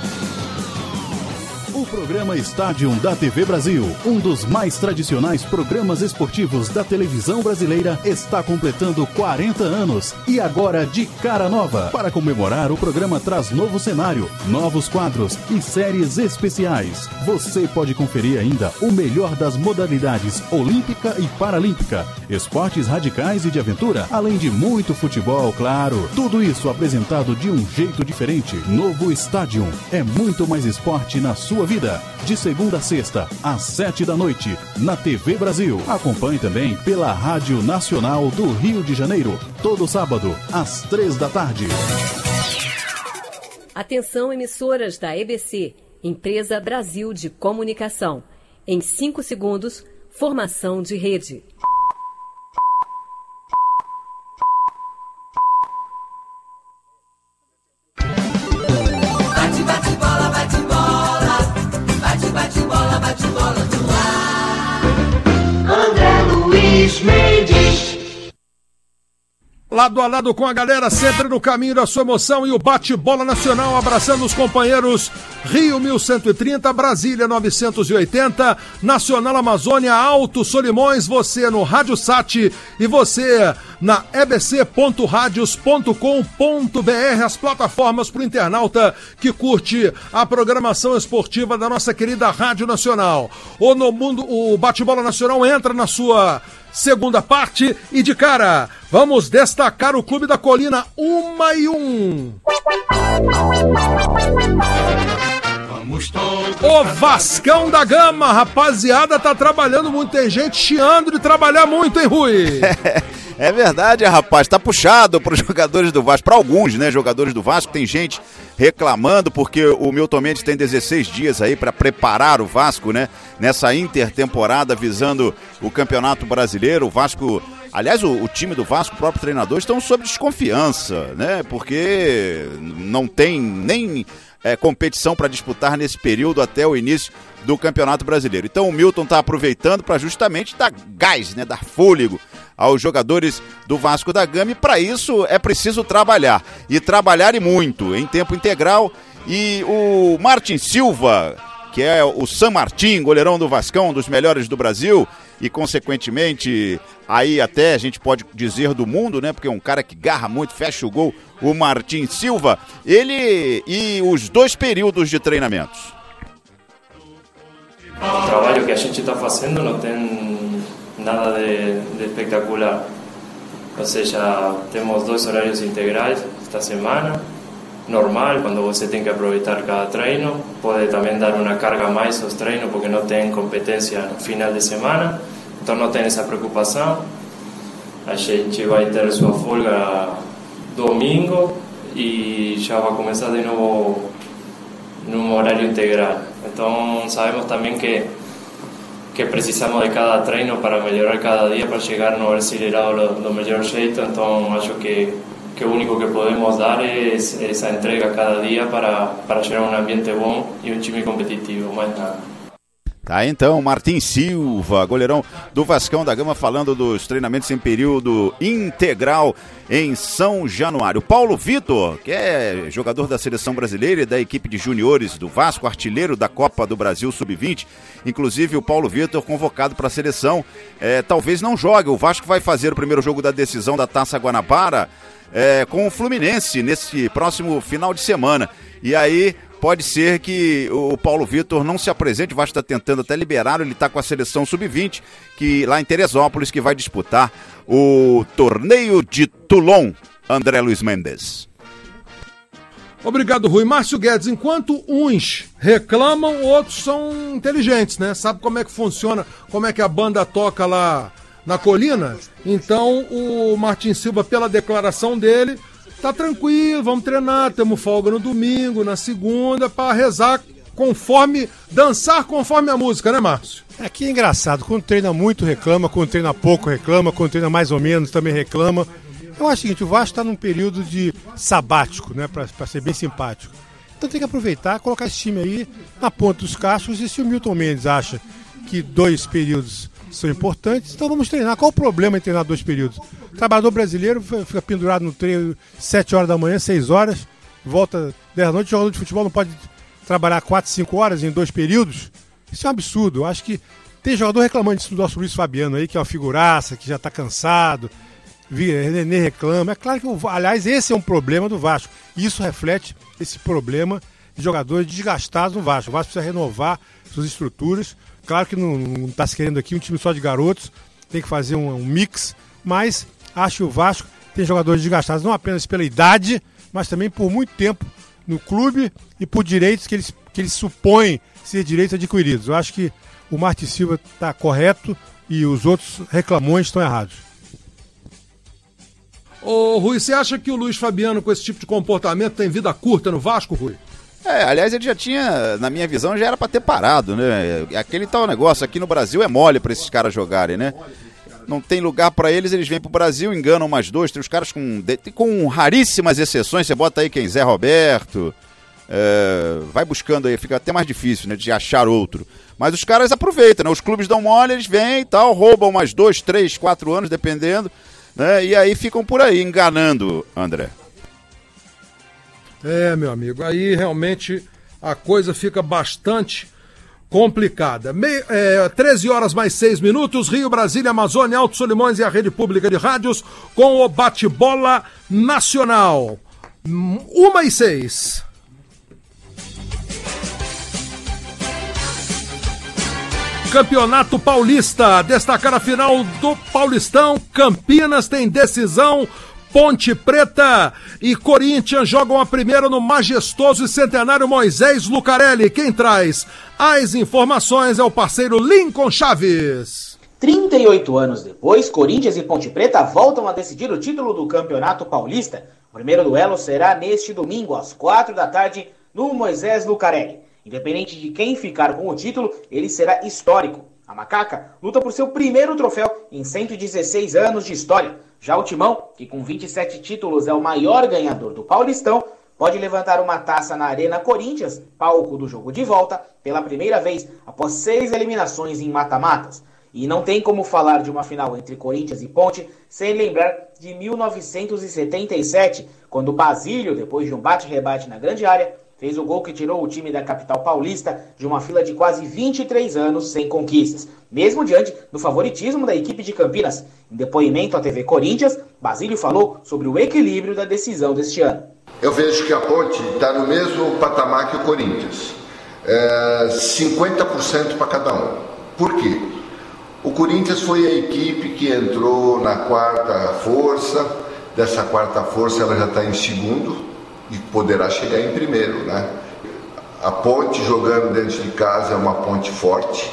O programa Estádio da T V Brasil, um dos mais tradicionais programas esportivos da televisão brasileira, está completando quarenta anos e agora de cara nova. Para comemorar, o programa traz novo cenário, novos quadros e séries especiais. Você pode conferir ainda o melhor das modalidades olímpica e paralímpica, esportes radicais e de aventura, além de muito futebol, claro. Tudo isso apresentado de um jeito diferente. Novo Estádio é muito mais esporte na sua vida. de segunda a sexta, às sete da noite, na T V Brasil. Acompanhe também pela Rádio Nacional do Rio de Janeiro, todo sábado, às três da tarde. Atenção, emissoras da E B C, Empresa Brasil de Comunicação. Em cinco segundos, formação de rede. Bate, bate, bola, bate, bola. Bate, bate, bola, bate, bola no ar. André Luiz Mendes. Lado a lado com a galera, sempre no caminho da sua emoção, e o bate-bola nacional, abraçando os companheiros Rio mil cento e trinta, Brasília novecentos e oitenta, Nacional Amazônia, Alto Solimões, você no Rádio Sat e você na e b c ponto radios ponto com ponto b r, as plataformas para o internauta que curte a programação esportiva da nossa querida Rádio Nacional. Ou no mundo, o bate-bola nacional entra na sua segunda parte e de cara, vamos destacar o Clube da Colina, uma e um. O Vascão da Gama, rapaziada, tá trabalhando muito, tem gente chiando de trabalhar muito, hein, Rui? É verdade, rapaz, tá puxado para os jogadores do Vasco, para alguns, né, jogadores do Vasco, tem gente reclamando porque o Milton Mendes tem dezesseis dias aí para preparar o Vasco, né, nessa intertemporada visando o Campeonato Brasileiro. O Vasco, aliás, o, o time do Vasco, o próprio treinador, estão sob desconfiança, né, porque não tem nem é, competição para disputar nesse período até o início do Campeonato Brasileiro. Então o Milton está aproveitando para justamente dar gás, né, dar fôlego aos jogadores do Vasco da Gama, e para isso é preciso trabalhar, e trabalhar e muito, em tempo integral. E o Martin Silva, que é o San Martín, goleirão do Vascão, um dos melhores do Brasil, e consequentemente, aí até a gente pode dizer do mundo, né, porque é um cara que garra muito, fecha o gol, o Martin Silva, ele e os dois períodos de treinamentos. O trabalho que a gente está fazendo não tem nada de, de espectacular. Ou seja, temos dois horários integrais esta semana, normal, quando você tem que aproveitar cada treino. Pode também dar uma carga a mais aos treinos, porque não tem competência no final de semana, então não tem essa preocupação. A gente vai ter sua folga domingo e já vai começar de novo num horário integral. Então sabemos também que que precisamos de cada treino para melhorar cada dia, para chegar no Brasileirão do, do melhor jeito. Então acho que, que o único que podemos dar é essa entrega cada dia para, para gerar um ambiente bom e um time competitivo, mais nada. Tá, então, Martin Silva, goleirão do Vascão da Gama, falando dos treinamentos em período integral em São Januário. Paulo Vitor, que é jogador da seleção brasileira e da equipe de juniores do Vasco, artilheiro da Copa do Brasil sub vinte, inclusive o Paulo Vitor convocado para a seleção, é, talvez não jogue. O Vasco vai fazer o primeiro jogo da decisão da Taça Guanabara é, com o Fluminense nesse próximo final de semana, e aí pode ser que o Paulo Vitor não se apresente. O Vasco está tentando até liberar, ele está com a seleção sub vinte, que lá em Teresópolis, que vai disputar o torneio de Toulon. André Luiz Mendes. Obrigado, Rui. Márcio Guedes, enquanto uns reclamam, outros são inteligentes, né? Sabe como é que funciona, como é que a banda toca lá na colina? Então o Martin Silva, pela declaração dele, tá tranquilo, vamos treinar, temos folga no domingo, na segunda, para rezar conforme, dançar conforme a música, né, Márcio? Aqui é engraçado, quando treina muito reclama, quando treina pouco reclama, quando treina mais ou menos também reclama. Eu acho o seguinte, o Vasco está num período de sabático, né, para ser bem simpático. Então tem que aproveitar, colocar esse time aí na ponta dos cachos, e se o Milton Mendes acha que dois períodos são importantes, então vamos treinar. Qual o problema em treinar dois períodos? O trabalhador brasileiro fica pendurado no treino sete horas da manhã, seis horas, volta dez da noite. O jogador de futebol não pode trabalhar quatro, cinco horas em dois períodos. Isso é um absurdo. Eu acho que tem jogador reclamando disso do nosso Luiz Fabiano aí, que é uma figuraça, que já está cansado, nem reclama. É claro que, aliás, esse é um problema do Vasco. E isso reflete esse problema de jogadores desgastados no Vasco. O Vasco precisa renovar suas estruturas. Claro que não está se querendo aqui um time só de garotos, tem que fazer um, um mix, mas acho que o Vasco tem jogadores desgastados não apenas pela idade, mas também por muito tempo no clube e por direitos que eles que ele supõe ser direitos adquiridos. Eu acho que o Martin Silva está correto e os outros reclamões estão errados. Ô Rui, você acha que o Luiz Fabiano com esse tipo de comportamento tem vida curta no Vasco, Rui? É, aliás, ele já tinha, na minha visão, já era pra ter parado, né? Aquele tal negócio aqui no Brasil é mole pra esses caras jogarem, né? Não tem lugar pra eles, eles vêm pro Brasil, enganam mais dois, tem os caras com, com raríssimas exceções, você bota aí quem? Zé Roberto, é, vai buscando aí, fica até mais difícil, né, de achar outro. Mas os caras aproveitam, né? Os clubes dão mole, eles vêm e tal, roubam mais dois, três, quatro anos, dependendo, né? E aí ficam por aí, enganando, André. É, meu amigo, aí realmente a coisa fica bastante complicada. Me, é, treze horas mais seis minutos, Rio, Brasília, Amazônia, Alto Solimões e a Rede Pública de Rádios com o bate-bola nacional. Uma e seis. Campeonato Paulista, destacar a final do Paulistão, Campinas tem decisão, Ponte Preta e Corinthians jogam a primeira no majestoso e centenário Moisés Lucarelli. Quem traz as informações é o parceiro Lincoln Chaves. trinta e oito anos depois, Corinthians e Ponte Preta voltam a decidir o título do Campeonato Paulista. O primeiro duelo será neste domingo, às quatro da tarde, no Moisés Lucarelli. Independente de quem ficar com o título, ele será histórico. A Macaca luta por seu primeiro troféu em cento e dezesseis anos de história. Já o Timão, que com vinte e sete títulos é o maior ganhador do Paulistão, pode levantar uma taça na Arena Corinthians, palco do jogo de volta, pela primeira vez após seis eliminações em mata-matas. E não tem como falar de uma final entre Corinthians e Ponte sem lembrar de mil novecentos e setenta e sete, quando Basílio, depois de um bate-rebate na grande área, fez o gol que tirou o time da capital paulista de uma fila de quase vinte e três anos sem conquistas, mesmo diante do favoritismo da equipe de Campinas. Em depoimento à T V Corinthians, Basílio falou sobre o equilíbrio da decisão deste ano. Eu vejo que a Ponte está no mesmo patamar que o Corinthians, é, cinquenta por cento para cada um. Por quê? O Corinthians foi a equipe que entrou na quarta força, dessa quarta força ela já está em segundo, e poderá chegar em primeiro, né? A Ponte jogando dentro de casa é uma ponte forte,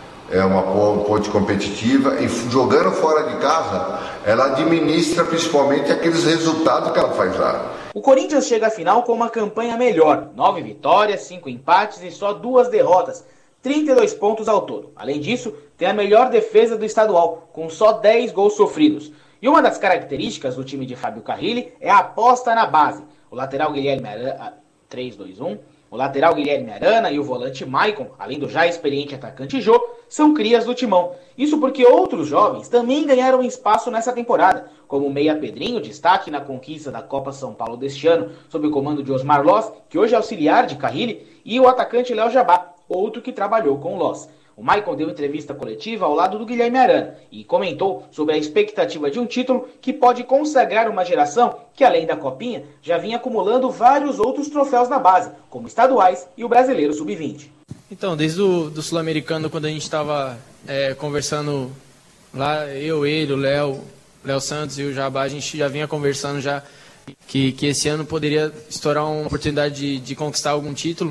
é uma ponte competitiva, e jogando fora de casa, ela administra principalmente aqueles resultados que ela faz lá. O Corinthians chega à final com uma campanha melhor, nove vitórias, cinco empates e só duas derrotas, trinta e dois pontos ao todo. Além disso, tem a melhor defesa do estadual, com só dez gols sofridos. E uma das características do time de Fábio Carrilli é a aposta na base. O lateral Guilherme Arana, três dois um, o lateral Guilherme Arana e o volante Maicon, além do já experiente atacante Jô, são crias do Timão. Isso porque outros jovens também ganharam espaço nessa temporada, como o meia Pedrinho, destaque na conquista da Copa São Paulo deste ano, sob o comando de Osmar Loss, que hoje é auxiliar de Carrilli, e o atacante Léo Jabá, outro que trabalhou com o Loss. O Maicon deu entrevista coletiva ao lado do Guilherme Arana e comentou sobre a expectativa de um título que pode consagrar uma geração que, além da Copinha, já vinha acumulando vários outros troféus na base, como estaduais e o Brasileiro sub vinte. Então, desde o do Sul-Americano, quando a gente estava é, conversando lá, eu, ele, o Léo, Léo Santos e o Jabá, a gente já vinha conversando já que, que esse ano poderia estourar uma oportunidade de, de conquistar algum título.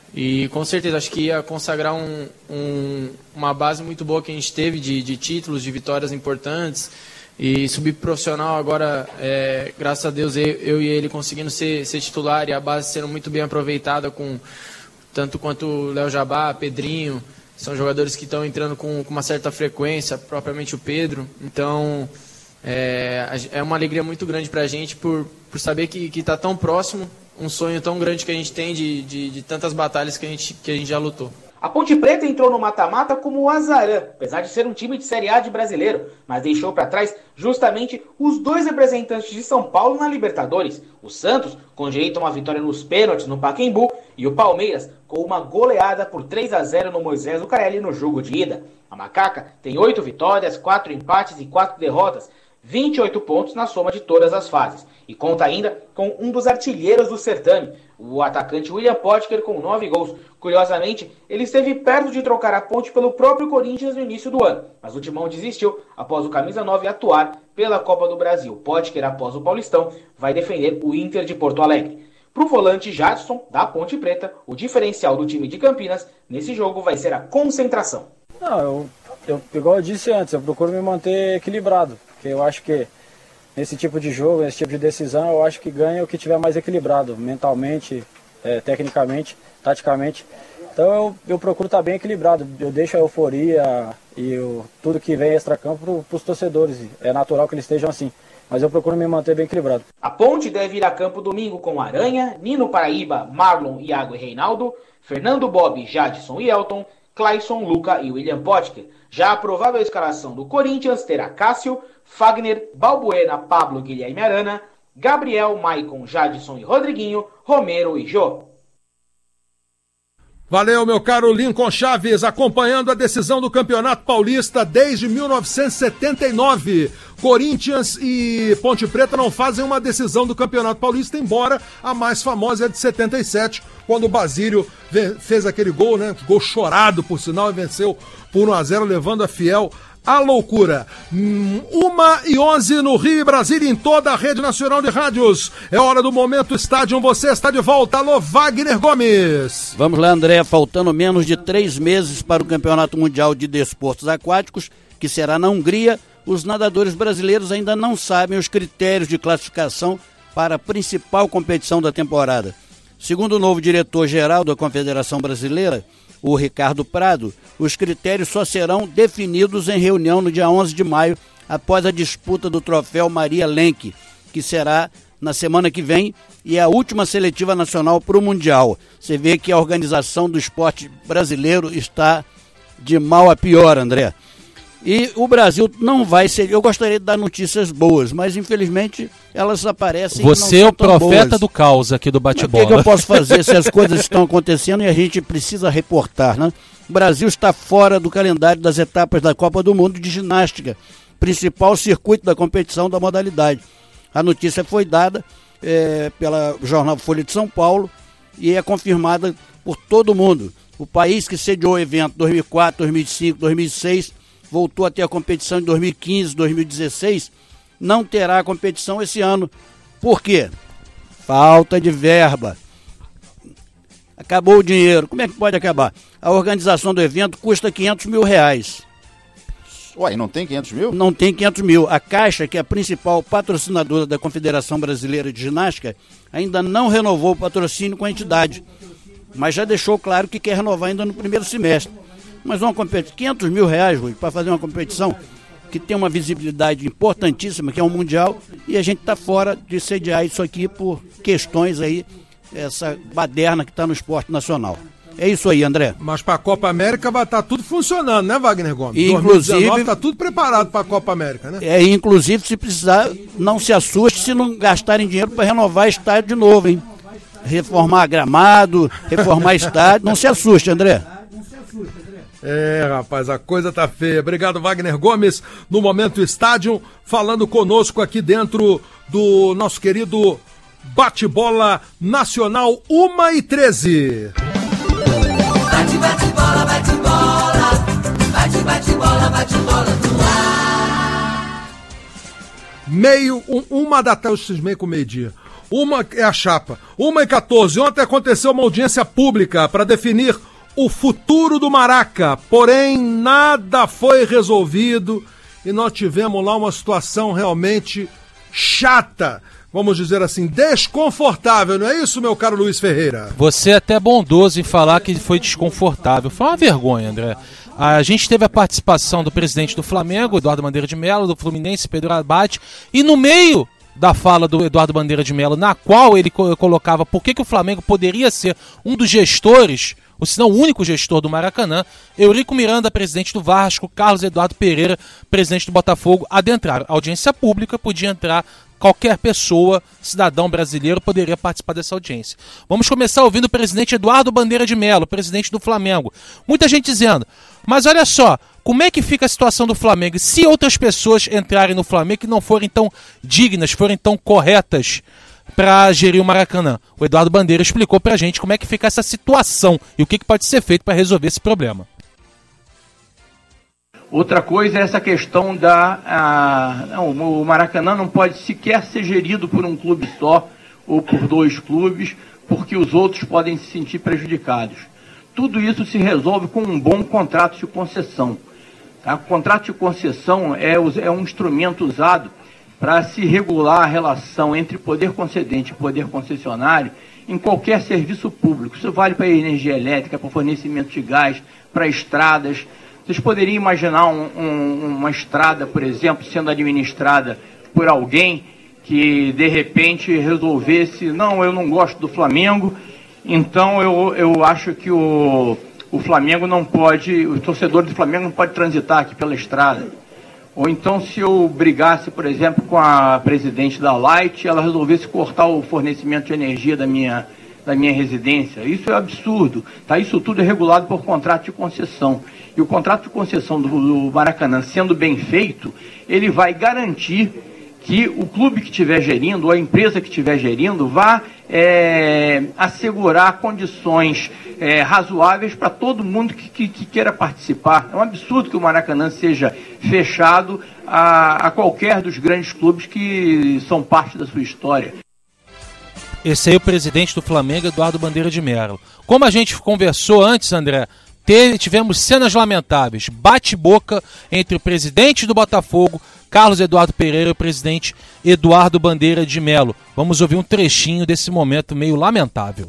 E com certeza acho que ia consagrar um, um, uma base muito boa que a gente teve de, de títulos, de vitórias importantes. E subir profissional agora, é, graças a Deus, eu, eu e ele conseguindo ser, ser titular e a base sendo muito bem aproveitada, com tanto quanto o Léo Jabá, Pedrinho. São jogadores que estão entrando com, com uma certa frequência, propriamente o Pedro. Então é, é uma alegria muito grande para a gente por, por saber que está tão próximo. Um sonho tão grande que a gente tem de, de, de tantas batalhas que a, gente, que a gente já lutou. A Ponte Preta entrou no mata-mata como o azarã, apesar de ser um time de Série A de brasileiro, mas deixou para trás justamente os dois representantes de São Paulo na Libertadores. O Santos, com direito a uma vitória nos pênaltis no Pacaembu, e o Palmeiras, com uma goleada por três a zero no Moisés Lucarelli no jogo de ida. A Macaca tem oito vitórias, quatro empates e quatro derrotas, vinte e oito pontos na soma de todas as fases. E conta ainda com um dos artilheiros do certame, o atacante William Potker, com nove gols. Curiosamente, ele esteve perto de trocar a Ponte pelo próprio Corinthians no início do ano, mas o Timão desistiu após o camisa nove atuar pela Copa do Brasil. Potker, após o Paulistão, vai defender o Inter de Porto Alegre. Para o volante Jadson, da Ponte Preta, o diferencial do time de Campinas nesse jogo vai ser a concentração. Não, eu, eu, igual eu disse antes, eu procuro me manter equilibrado, porque eu acho que nesse tipo de jogo, nesse tipo de decisão, eu acho que ganha o que tiver mais equilibrado, mentalmente, é, tecnicamente, taticamente. Então eu, eu procuro estar bem equilibrado, eu deixo a euforia e o, tudo que vem extra-campo para os torcedores, é natural que eles estejam assim. Mas eu procuro me manter bem equilibrado. A Ponte deve ir a campo domingo com Aranha, Nino Paraíba, Marlon, Iago e Reinaldo, Fernando Bob, Jadson e Elton, Clayson, Luca e William Potker. Já a provável escalação do Corinthians terá Cássio, Fagner, Balbuena, Pablo, Guilherme Arana, Gabriel, Maicon, Jadson e Rodriguinho, Romero e Jô. Valeu, meu caro Lincoln Chaves, acompanhando a decisão do Campeonato Paulista desde mil novecentos e setenta e nove. Corinthians e Ponte Preta não fazem uma decisão do Campeonato Paulista, embora a mais famosa é de setenta e sete, quando o Basílio fez aquele gol, né? Gol chorado, por sinal, e venceu por um a zero, levando a Fiel à loucura. Uma e onze no Rio e Brasília, em toda a rede nacional de rádios. É hora do Momento Estádio, você está de volta. Alô, Wagner Gomes. Vamos lá, André, faltando menos de três meses para o Campeonato Mundial de Desportos Aquáticos, que será na Hungria. Os nadadores brasileiros ainda não sabem os critérios de classificação para a principal competição da temporada. Segundo o novo diretor-geral da Confederação Brasileira, o Ricardo Prado, os critérios só serão definidos em reunião no dia onze de maio, após a disputa do troféu Maria Lenk, que será na semana que vem, e a última seletiva nacional para o Mundial. Você vê que a organização do esporte brasileiro está de mal a pior, André. E o Brasil não vai ser... Eu gostaria de dar notícias boas, mas infelizmente elas aparecem... Você é o profeta do caos aqui do bate-bola. O que, que eu posso fazer se as coisas estão acontecendo e a gente precisa reportar, né? O Brasil está fora do calendário das etapas da Copa do Mundo de ginástica, principal circuito da competição da modalidade. A notícia foi dada é, pela jornal Folha de São Paulo e é confirmada por todo mundo. O país que sediou o evento dois mil e quatro, dois mil e cinco, dois mil e seis... voltou a ter a competição em dois mil e quinze, dois mil e dezesseis, não terá a competição esse ano. Por quê? Falta de verba. Acabou o dinheiro. Como é que pode acabar? A organização do evento custa quinhentos mil reais. Ué, não tem quinhentos mil? Não tem quinhentos mil. A Caixa, que é a principal patrocinadora da Confederação Brasileira de Ginástica, ainda não renovou o patrocínio com a entidade, mas já deixou claro que quer renovar ainda no primeiro semestre. Mas uma competição, quinhentos mil reais, Rui, para fazer uma competição que tem uma visibilidade importantíssima, que é um mundial, e a gente está fora de sediar isso aqui por questões aí, essa baderna que está no esporte nacional. É isso aí, André. Mas para a Copa América vai estar tá tudo funcionando, né, Wagner Gomes? E, inclusive está tudo preparado para a Copa América, né? É, inclusive, se precisar, não se assuste se não gastarem dinheiro para renovar estádio de novo, hein? Reformar gramado, reformar estádio, não se assuste, André. É, rapaz, a coisa tá feia. Obrigado, Wagner Gomes, no Momento Estádio, falando conosco aqui dentro do nosso querido Bate-Bola Nacional, uma e treze. Bate, bate, bola, bate, bola. Bate, bate, bola, bate, bola no ar. Meio, um, uma da tarde, eu cismei com meio-dia. Uma é a chapa. Uma e quatorze. Ontem aconteceu uma audiência pública para definir o futuro do Maraca, porém nada foi resolvido e nós tivemos lá uma situação realmente chata, vamos dizer assim, desconfortável, não é isso, meu caro Luiz Ferreira? Você é até bondoso em falar que foi desconfortável, foi uma vergonha, André. A gente teve a participação do presidente do Flamengo, Eduardo Bandeira de Mello, do Fluminense, Pedro Abate, e no meio da fala do Eduardo Bandeira de Mello, na qual ele colocava por que, que o Flamengo poderia ser um dos gestores, ou se não o único gestor do Maracanã, Eurico Miranda, presidente do Vasco, Carlos Eduardo Pereira, presidente do Botafogo, adentraram. A audiência pública podia entrar, qualquer pessoa, cidadão brasileiro, poderia participar dessa audiência. Vamos começar ouvindo o presidente Eduardo Bandeira de Mello, presidente do Flamengo. Muita gente dizendo, mas olha só, como é que fica a situação do Flamengo? Se outras pessoas entrarem no Flamengo que não forem tão dignas, forem tão corretas para gerir o Maracanã? O Eduardo Bandeira explicou para a gente como é que fica essa situação e o que, que pode ser feito para resolver esse problema. Outra coisa é essa questão da... A, não, o Maracanã não pode sequer ser gerido por um clube só. ou por dois clubes, porque os outros podem se sentir prejudicados. Tudo isso se resolve com um bom contrato de concessão. Tá? O contrato de concessão é, é um instrumento usado para se regular a relação entre poder concedente e poder concessionário em qualquer serviço público. Isso vale para energia elétrica, para fornecimento de gás, para estradas. Vocês poderiam imaginar um, um, uma estrada, por exemplo, sendo administrada por alguém que, de repente, resolvesse, não, eu não gosto do Flamengo, então eu, eu acho que o, o Flamengo não pode, o torcedor do Flamengo não pode transitar aqui pela estrada. Ou então, se eu brigasse, por exemplo, com a presidente da Light, ela resolvesse cortar o fornecimento de energia da minha, da minha residência. Isso é absurdo. Tá? Isso tudo é regulado por contrato de concessão. E o contrato de concessão do, do Maracanã, sendo bem feito, ele vai garantir que o clube que estiver gerindo, ou a empresa que estiver gerindo, vá é, assegurar condições é, razoáveis para todo mundo que, que, que queira participar. É um absurdo que o Maracanã seja fechado a, a qualquer dos grandes clubes que são parte da sua história. Esse aí é o presidente do Flamengo, Eduardo Bandeira de Mello. Como a gente conversou antes, André, teve, tivemos cenas lamentáveis, bate-boca entre o presidente do Botafogo, Carlos Eduardo Pereira, e o presidente Eduardo Bandeira de Mello. Vamos ouvir um trechinho desse momento meio lamentável.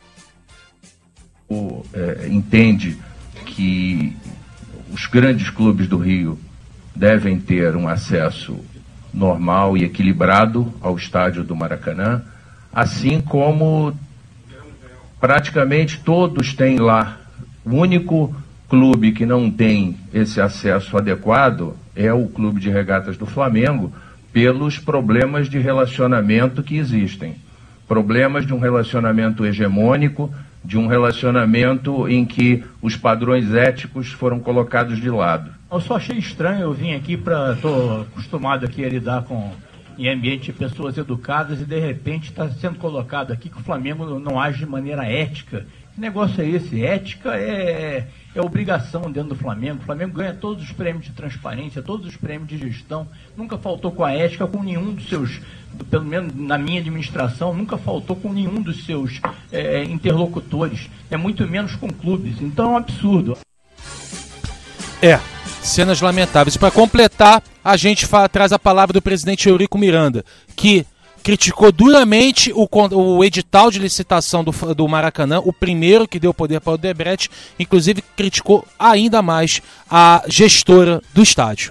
O, é, entende que os grandes clubes do Rio devem ter um acesso normal e equilibrado ao estádio do Maracanã, assim como praticamente todos têm lá. O único clube que não tem esse acesso adequado é o Clube de Regatas do Flamengo, pelos problemas de relacionamento que existem. Problemas de um relacionamento hegemônico, de um relacionamento em que os padrões éticos foram colocados de lado. Eu só achei estranho, eu vim aqui para... Estou acostumado aqui a lidar com em ambiente de pessoas educadas e de repente está sendo colocado aqui que o Flamengo não age de maneira ética. Que negócio é esse? Ética é, é obrigação dentro do Flamengo. O Flamengo ganha todos os prêmios de transparência, todos os prêmios de gestão. Nunca faltou com a ética com nenhum dos seus, pelo menos na minha administração, nunca faltou com nenhum dos seus é, interlocutores. É muito menos com clubes. Então é um absurdo. É, cenas lamentáveis. Para completar, a gente fala, traz a palavra do presidente Eurico Miranda, que criticou duramente o, o edital de licitação do, do Maracanã, o primeiro que deu poder para o Odebrecht, inclusive criticou ainda mais a gestora do estádio.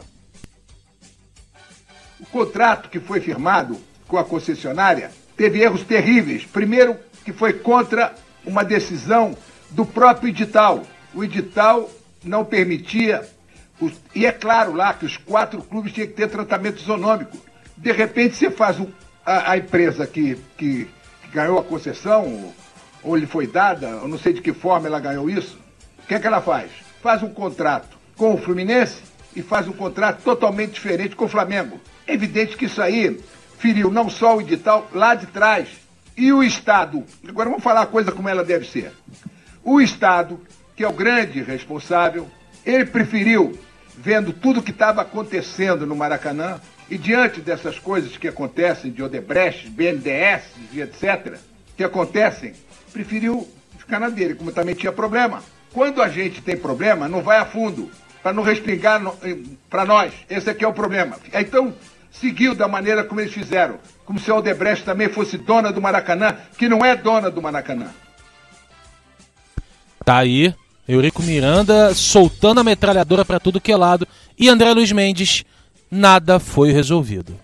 O contrato que foi firmado com a concessionária teve erros terríveis. Primeiro, que foi contra uma decisão do próprio edital. O edital não permitia, os, e é claro lá que os quatro clubes tinham que ter tratamento isonômico. De repente você faz um A, a empresa que, que, que ganhou a concessão, ou, ou lhe foi dada, eu não sei de que forma ela ganhou isso, o que é que ela faz? Faz um contrato com o Fluminense e faz um contrato totalmente diferente com o Flamengo. É evidente que isso aí feriu não só o edital lá de trás, e o Estado, agora vamos falar a coisa como ela deve ser. O Estado, que é o grande responsável, ele preferiu, vendo tudo que estava acontecendo no Maracanã, e diante dessas coisas que acontecem, de Odebrecht, B N D E S e etcétera, que acontecem, preferiu ficar na dele, como também tinha problema. Quando a gente tem problema, não vai a fundo, para não respingar para nós. Esse aqui é o problema. Então, seguiu da maneira como eles fizeram, como se a Odebrecht também fosse dona do Maracanã, que não é dona do Maracanã. Tá aí, Eurico Miranda soltando a metralhadora para tudo que é lado, e André Luiz Mendes, nada foi resolvido.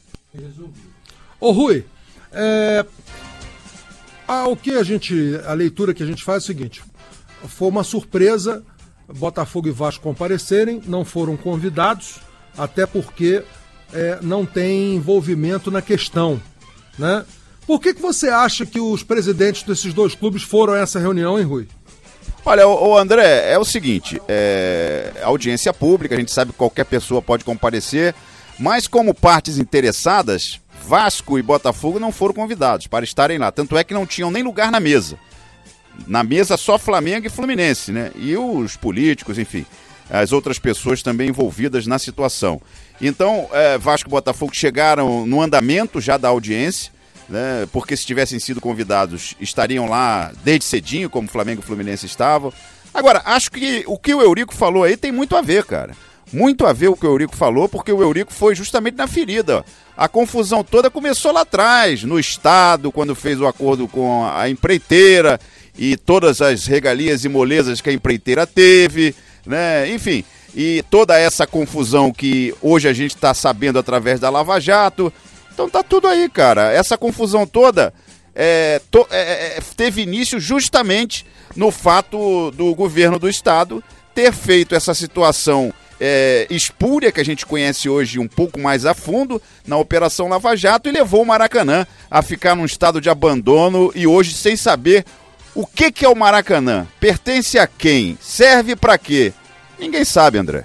Ô Rui, é, a, o que a gente, a leitura que a gente faz é o seguinte: foi uma surpresa Botafogo e Vasco comparecerem, não foram convidados, até porque é, não tem envolvimento na questão, né? Por que que você acha que os presidentes desses dois clubes foram a essa reunião, hein, Rui? Olha, o André, é o seguinte, é, audiência pública, a gente sabe que qualquer pessoa pode comparecer, mas como partes interessadas, Vasco e Botafogo não foram convidados para estarem lá, tanto é que não tinham nem lugar na mesa. Na mesa só Flamengo e Fluminense, né? E os políticos, enfim, as outras pessoas também envolvidas na situação. Então, é, Vasco e Botafogo chegaram no andamento já da audiência, né? Porque se tivessem sido convidados, estariam lá desde cedinho, como Flamengo e Fluminense estavam. Agora, acho que o que o Eurico falou aí tem muito a ver, cara. Muito a ver o que o Eurico falou, porque o Eurico foi justamente na ferida. A confusão toda começou lá atrás, no Estado, quando fez o acordo com a empreiteira e todas as regalias e molezas que a empreiteira teve, né? Enfim, e toda essa confusão que hoje a gente está sabendo através da Lava Jato. Então tá tudo aí, cara. Essa confusão toda é, to, é, teve início justamente no fato do governo do Estado ter feito essa situação é, espúria, que a gente conhece hoje um pouco mais a fundo, na Operação Lava Jato, e levou o Maracanã a ficar num estado de abandono e hoje sem saber o que, que é o Maracanã. Pertence a quem? Serve pra quê? Ninguém sabe, André.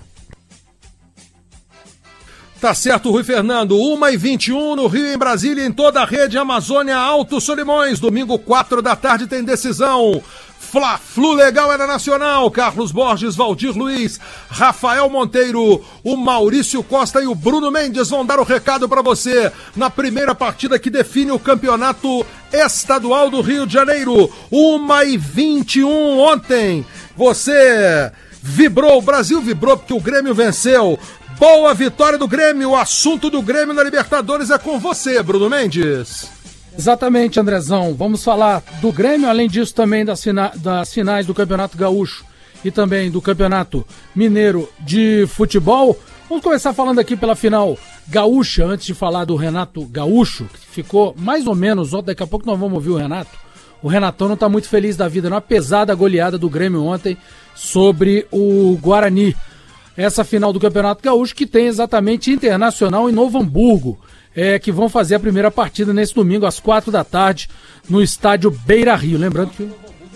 Tá certo, Rui Fernando. uma e vinte e um no Rio, em Brasília, em toda a rede Amazônia Alto Solimões. Domingo, quatro da tarde, tem decisão. Fla-Flu legal é na Nacional. Carlos Borges, Valdir Luiz, Rafael Monteiro, o Maurício Costa e o Bruno Mendes vão dar o recado para você na primeira partida que define o campeonato estadual do Rio de Janeiro. uma e vinte e um ontem. Você vibrou, o Brasil vibrou porque o Grêmio venceu. Boa vitória do Grêmio. O assunto do Grêmio na Libertadores é com você, Bruno Mendes. Exatamente, Andrezão. Vamos falar do Grêmio, além disso também das, fina- das finais do Campeonato Gaúcho e também do Campeonato Mineiro de Futebol. Vamos começar falando aqui pela final gaúcha, antes de falar do Renato Gaúcho, que ficou mais ou menos, daqui a pouco nós vamos ouvir o Renato. O Renatão não está muito feliz da vida, não, apesar da goleada do Grêmio ontem sobre o Guarani. Essa final do Campeonato Gaúcho que tem exatamente Internacional e Novo Hamburgo, é, que vão fazer a primeira partida nesse domingo às quatro da tarde no estádio Beira Rio. Lembrando que o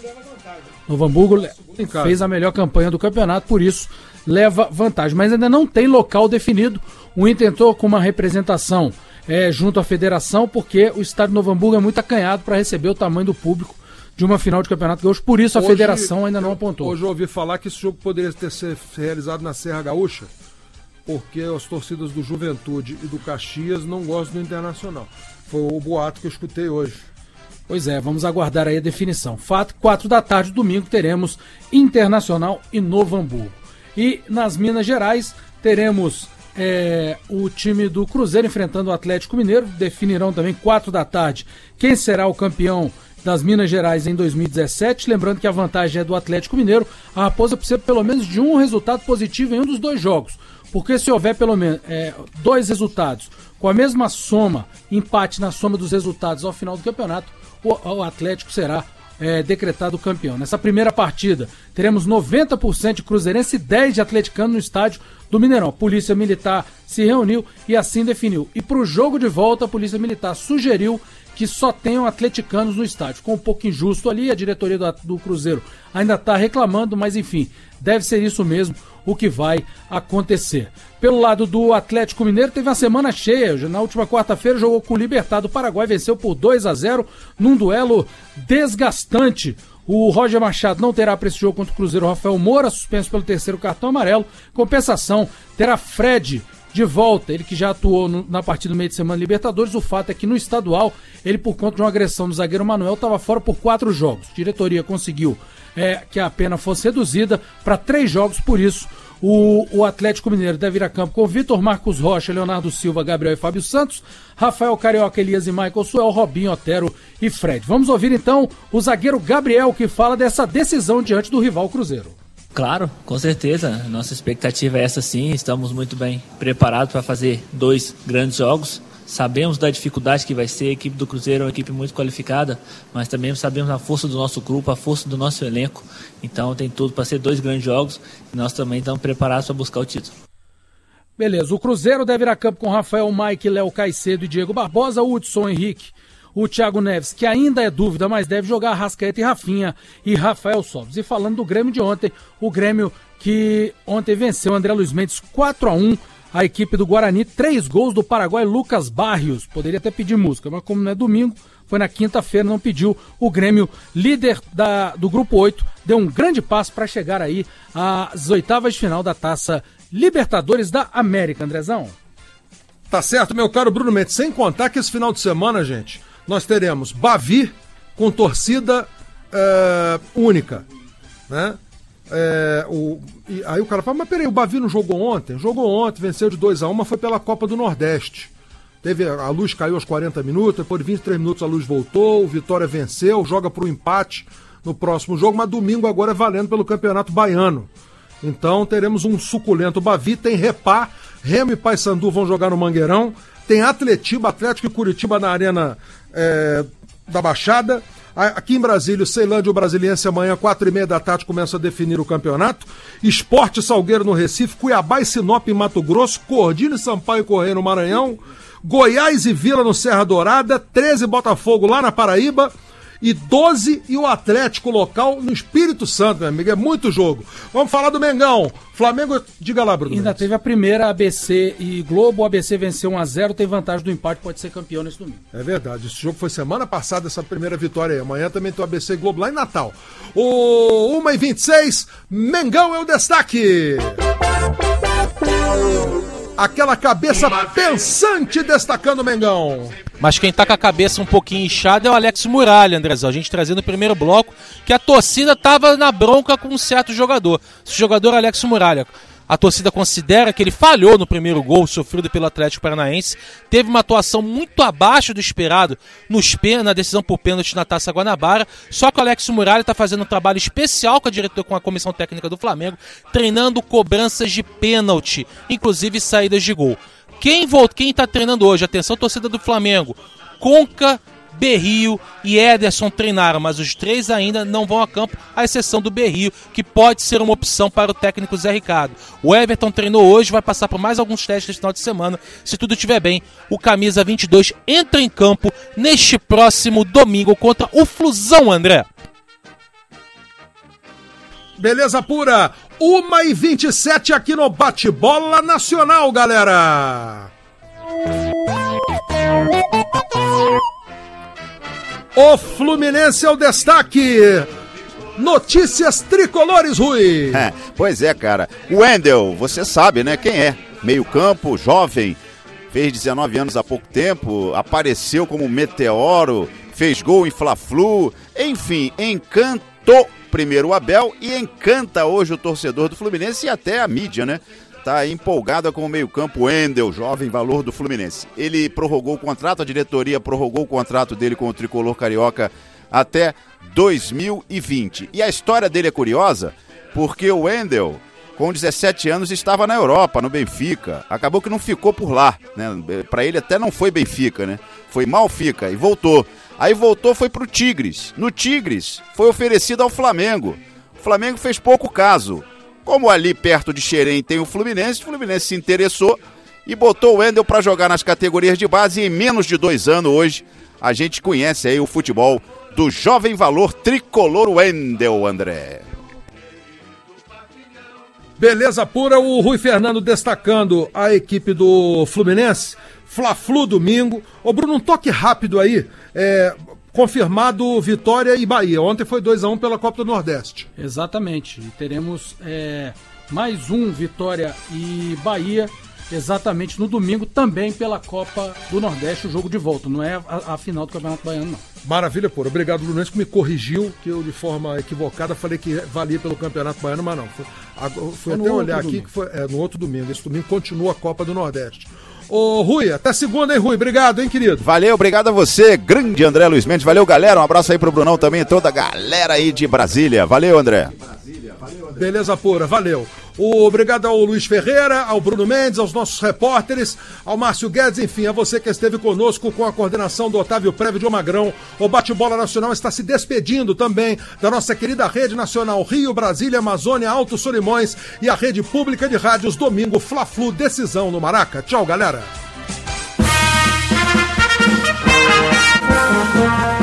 Novo Hamburgo fez a melhor campanha do campeonato, por isso leva vantagem, mas ainda não tem local definido. O Inter entrou com uma representação é, junto à federação, porque o estádio Novo Hamburgo é muito acanhado para receber o tamanho do público de uma final de Campeonato Gaúcho, por isso a hoje, federação ainda não apontou. Hoje eu ouvi falar que esse jogo poderia ter sido realizado na Serra Gaúcha, porque as torcidas do Juventude e do Caxias não gostam do Internacional. Foi o boato que eu escutei hoje. Pois é, vamos aguardar aí a definição. Fato, quatro da tarde, domingo, teremos Internacional e Novo Hamburgo. E nas Minas Gerais, teremos é, o time do Cruzeiro enfrentando o Atlético Mineiro. Definirão também, quatro da tarde, quem será o campeão das Minas Gerais em dois mil e dezessete, lembrando que a vantagem é do Atlético Mineiro. A Raposa precisa pelo menos de um resultado positivo em um dos dois jogos, porque se houver pelo menos é, dois resultados com a mesma soma, empate na soma dos resultados ao final do campeonato, o, o Atlético será é, decretado campeão. Nessa primeira partida teremos noventa por cento de cruzeirense e dez por cento de atleticano no estádio do Mineirão. A Polícia Militar se reuniu e assim definiu. E para o jogo de volta, a Polícia Militar sugeriu que só tenham atleticanos no estádio. Ficou um pouco injusto ali, a diretoria do, do Cruzeiro ainda está reclamando, mas enfim, deve ser isso mesmo o que vai acontecer. Pelo lado do Atlético Mineiro, teve uma semana cheia. Na última quarta-feira jogou com o Libertad do Paraguai, venceu por dois a zero num duelo desgastante. O Roger Machado não terá para esse jogo contra o Cruzeiro o Rafael Moura, suspenso pelo terceiro cartão amarelo. Compensação, terá Fred de volta, ele que já atuou no, na partida do meio de semana Libertadores. O fato é que no estadual, ele por conta de uma agressão do zagueiro Manuel, estava fora por quatro jogos. A diretoria conseguiu é, que a pena fosse reduzida para três jogos, por isso o, o Atlético Mineiro deve ir a campo com Vitor, Marcos Rocha, Leonardo Silva, Gabriel e Fábio Santos, Rafael Carioca, Elias e Michael Suel, Robinho, Otero e Fred. Vamos ouvir então o zagueiro Gabriel, que fala dessa decisão diante do rival Cruzeiro. Claro, com certeza. Nossa expectativa é essa sim. Estamos muito bem preparados para fazer dois grandes jogos. Sabemos da dificuldade que vai ser. A equipe do Cruzeiro é uma equipe muito qualificada, mas também sabemos a força do nosso grupo, a força do nosso elenco. Então tem tudo para ser dois grandes jogos e nós também estamos preparados para buscar o título. Beleza, o Cruzeiro deve ir a campo com Rafael, Mike, Léo Caicedo e Diego Barbosa, Hudson, Henrique, o Thiago Neves, que ainda é dúvida, mas deve jogar Arrascaeta e Rafinha e Rafael Sobres. E falando do Grêmio de ontem, o Grêmio que ontem venceu André Luiz Mendes quatro a um, a equipe do Guarani, três gols do Paraguai Lucas Barrios. Poderia até pedir música, mas como não é domingo, foi na quinta-feira, não pediu. O Grêmio, líder da, do grupo oito, deu um grande passo para chegar aí às oitavas de final da Taça Libertadores da América, Andrezão. Tá certo, meu caro Bruno Mendes, sem contar que esse final de semana, gente, nós teremos Bavi com torcida é, única, né? É, o, e aí o cara fala, mas peraí, o Bavi não jogou ontem? Jogou ontem, venceu de dois a um, mas foi pela Copa do Nordeste. Teve, a luz caiu aos quarenta minutos, depois de vinte e três minutos a luz voltou, o Vitória venceu, joga para o empate no próximo jogo, mas domingo agora é valendo pelo Campeonato Baiano. Então teremos um suculento Bavi, tem Repá, Remo e Paysandu vão jogar no Mangueirão, tem Atletiba, Atlético e Curitiba na Arena é, da Baixada. Aqui em Brasília, o Ceilândia e o Brasiliense amanhã, quatro e meia da tarde, começa a definir o campeonato. Esporte Salgueiro no Recife, Cuiabá e Sinop em Mato Grosso, Cordino e Sampaio Correia no Maranhão, Goiás e Vila no Serra Dourada, treze Botafogo lá na Paraíba e doze e o Atlético local no Espírito Santo, meu amigo, é muito jogo. Vamos falar do Mengão. Flamengo, diga lá, Bruno. Ainda teve a primeira, A B C e Globo, o A B C venceu um a zero, tem vantagem do empate, pode ser campeão nesse domingo. É verdade, esse jogo foi semana passada, essa primeira vitória aí. Amanhã também tem o A B C e Globo lá em Natal. O uma e vinte e seis, Mengão é o destaque. Aquela cabeça pensante destacando o Mengão. Mas quem tá com a cabeça um pouquinho inchada é o Alex Muralha, Andrezão. A gente trazendo no primeiro bloco que a torcida tava na bronca com um certo jogador. Esse jogador Alex Muralha. A torcida considera que ele falhou no primeiro gol sofrido pelo Atlético Paranaense. Teve uma atuação muito abaixo do esperado nos pen- na decisão por pênalti na Taça Guanabara. Só que o Alex Muralha está fazendo um trabalho especial com a, diretor, com a comissão técnica do Flamengo, treinando cobranças de pênalti, inclusive saídas de gol. Quem volta, quem está treinando hoje? Atenção, torcida do Flamengo. Conca, Berrio e Ederson treinaram, mas os três ainda não vão a campo, à exceção do Berrio, que pode ser uma opção para o técnico Zé Ricardo. O Everton treinou hoje, vai passar por mais alguns testes nesse final de semana. Se tudo estiver bem, o camisa vinte e dois entra em campo neste próximo domingo contra o Flusão, André. Beleza pura, uma e vinte e sete aqui no Bate-Bola Nacional, galera. O Fluminense é o destaque. Notícias tricolores, Rui. É, pois é, cara. O Wendel, você sabe, né, quem é? Meio campo, jovem, fez dezenove anos há pouco tempo, apareceu como meteoro, fez gol em Fla-Flu, enfim, encantou primeiro o Abel e encanta hoje o torcedor do Fluminense e até a mídia, né? Tá empolgada com o meio-campo Wendel, jovem valor do Fluminense. Ele prorrogou o contrato, a diretoria prorrogou o contrato dele com o tricolor carioca até dois mil e vinte. E a história dele é curiosa, porque o Wendel, com dezessete anos, estava na Europa, no Benfica. Acabou que não ficou por lá, né? Para ele até não foi Benfica, né? Foi Malfica e voltou. Aí voltou, foi pro Tigres. No Tigres, foi oferecido ao Flamengo. O Flamengo fez pouco caso. Como ali perto de Xerém tem o Fluminense, o Fluminense se interessou e botou o Wendel para jogar nas categorias de base. E em menos de dois anos hoje, a gente conhece aí o futebol do jovem valor tricolor Wendel, André. Beleza pura, o Rui Fernando destacando a equipe do Fluminense. Fla-Flu domingo. Ô Bruno, um toque rápido aí. É, confirmado Vitória e Bahia. Ontem foi dois a um pela Copa do Nordeste. Exatamente. E teremos é, mais um Vitória e Bahia exatamente no domingo, também pela Copa do Nordeste, o jogo de volta. Não é a, a final do Campeonato Baiano, não. Maravilha, pô. Obrigado, Brunense, que me corrigiu, que eu de forma equivocada falei que valia pelo Campeonato Baiano, mas não. Foi, fui até olhar aqui que foi é, no outro domingo. Esse domingo continua a Copa do Nordeste. Ô Rui, até segunda, hein, Rui? Obrigado, hein, querido? Valeu, obrigado a você, grande André Luiz Mendes. Valeu, galera. Um abraço aí pro Brunão também, toda a galera aí de Brasília. Valeu, André. Beleza pura, valeu. Obrigado ao Luiz Ferreira, ao Bruno Mendes, aos nossos repórteres, ao Márcio Guedes, enfim, a você que esteve conosco com a coordenação do Otávio Prévio de Omagrão. O Bate-Bola Nacional está se despedindo também da nossa querida Rede Nacional Rio, Brasília, Amazônia, Alto Solimões e a Rede Pública de Rádios. Domingo, Fla-Flu, decisão no Maraca. Tchau, galera.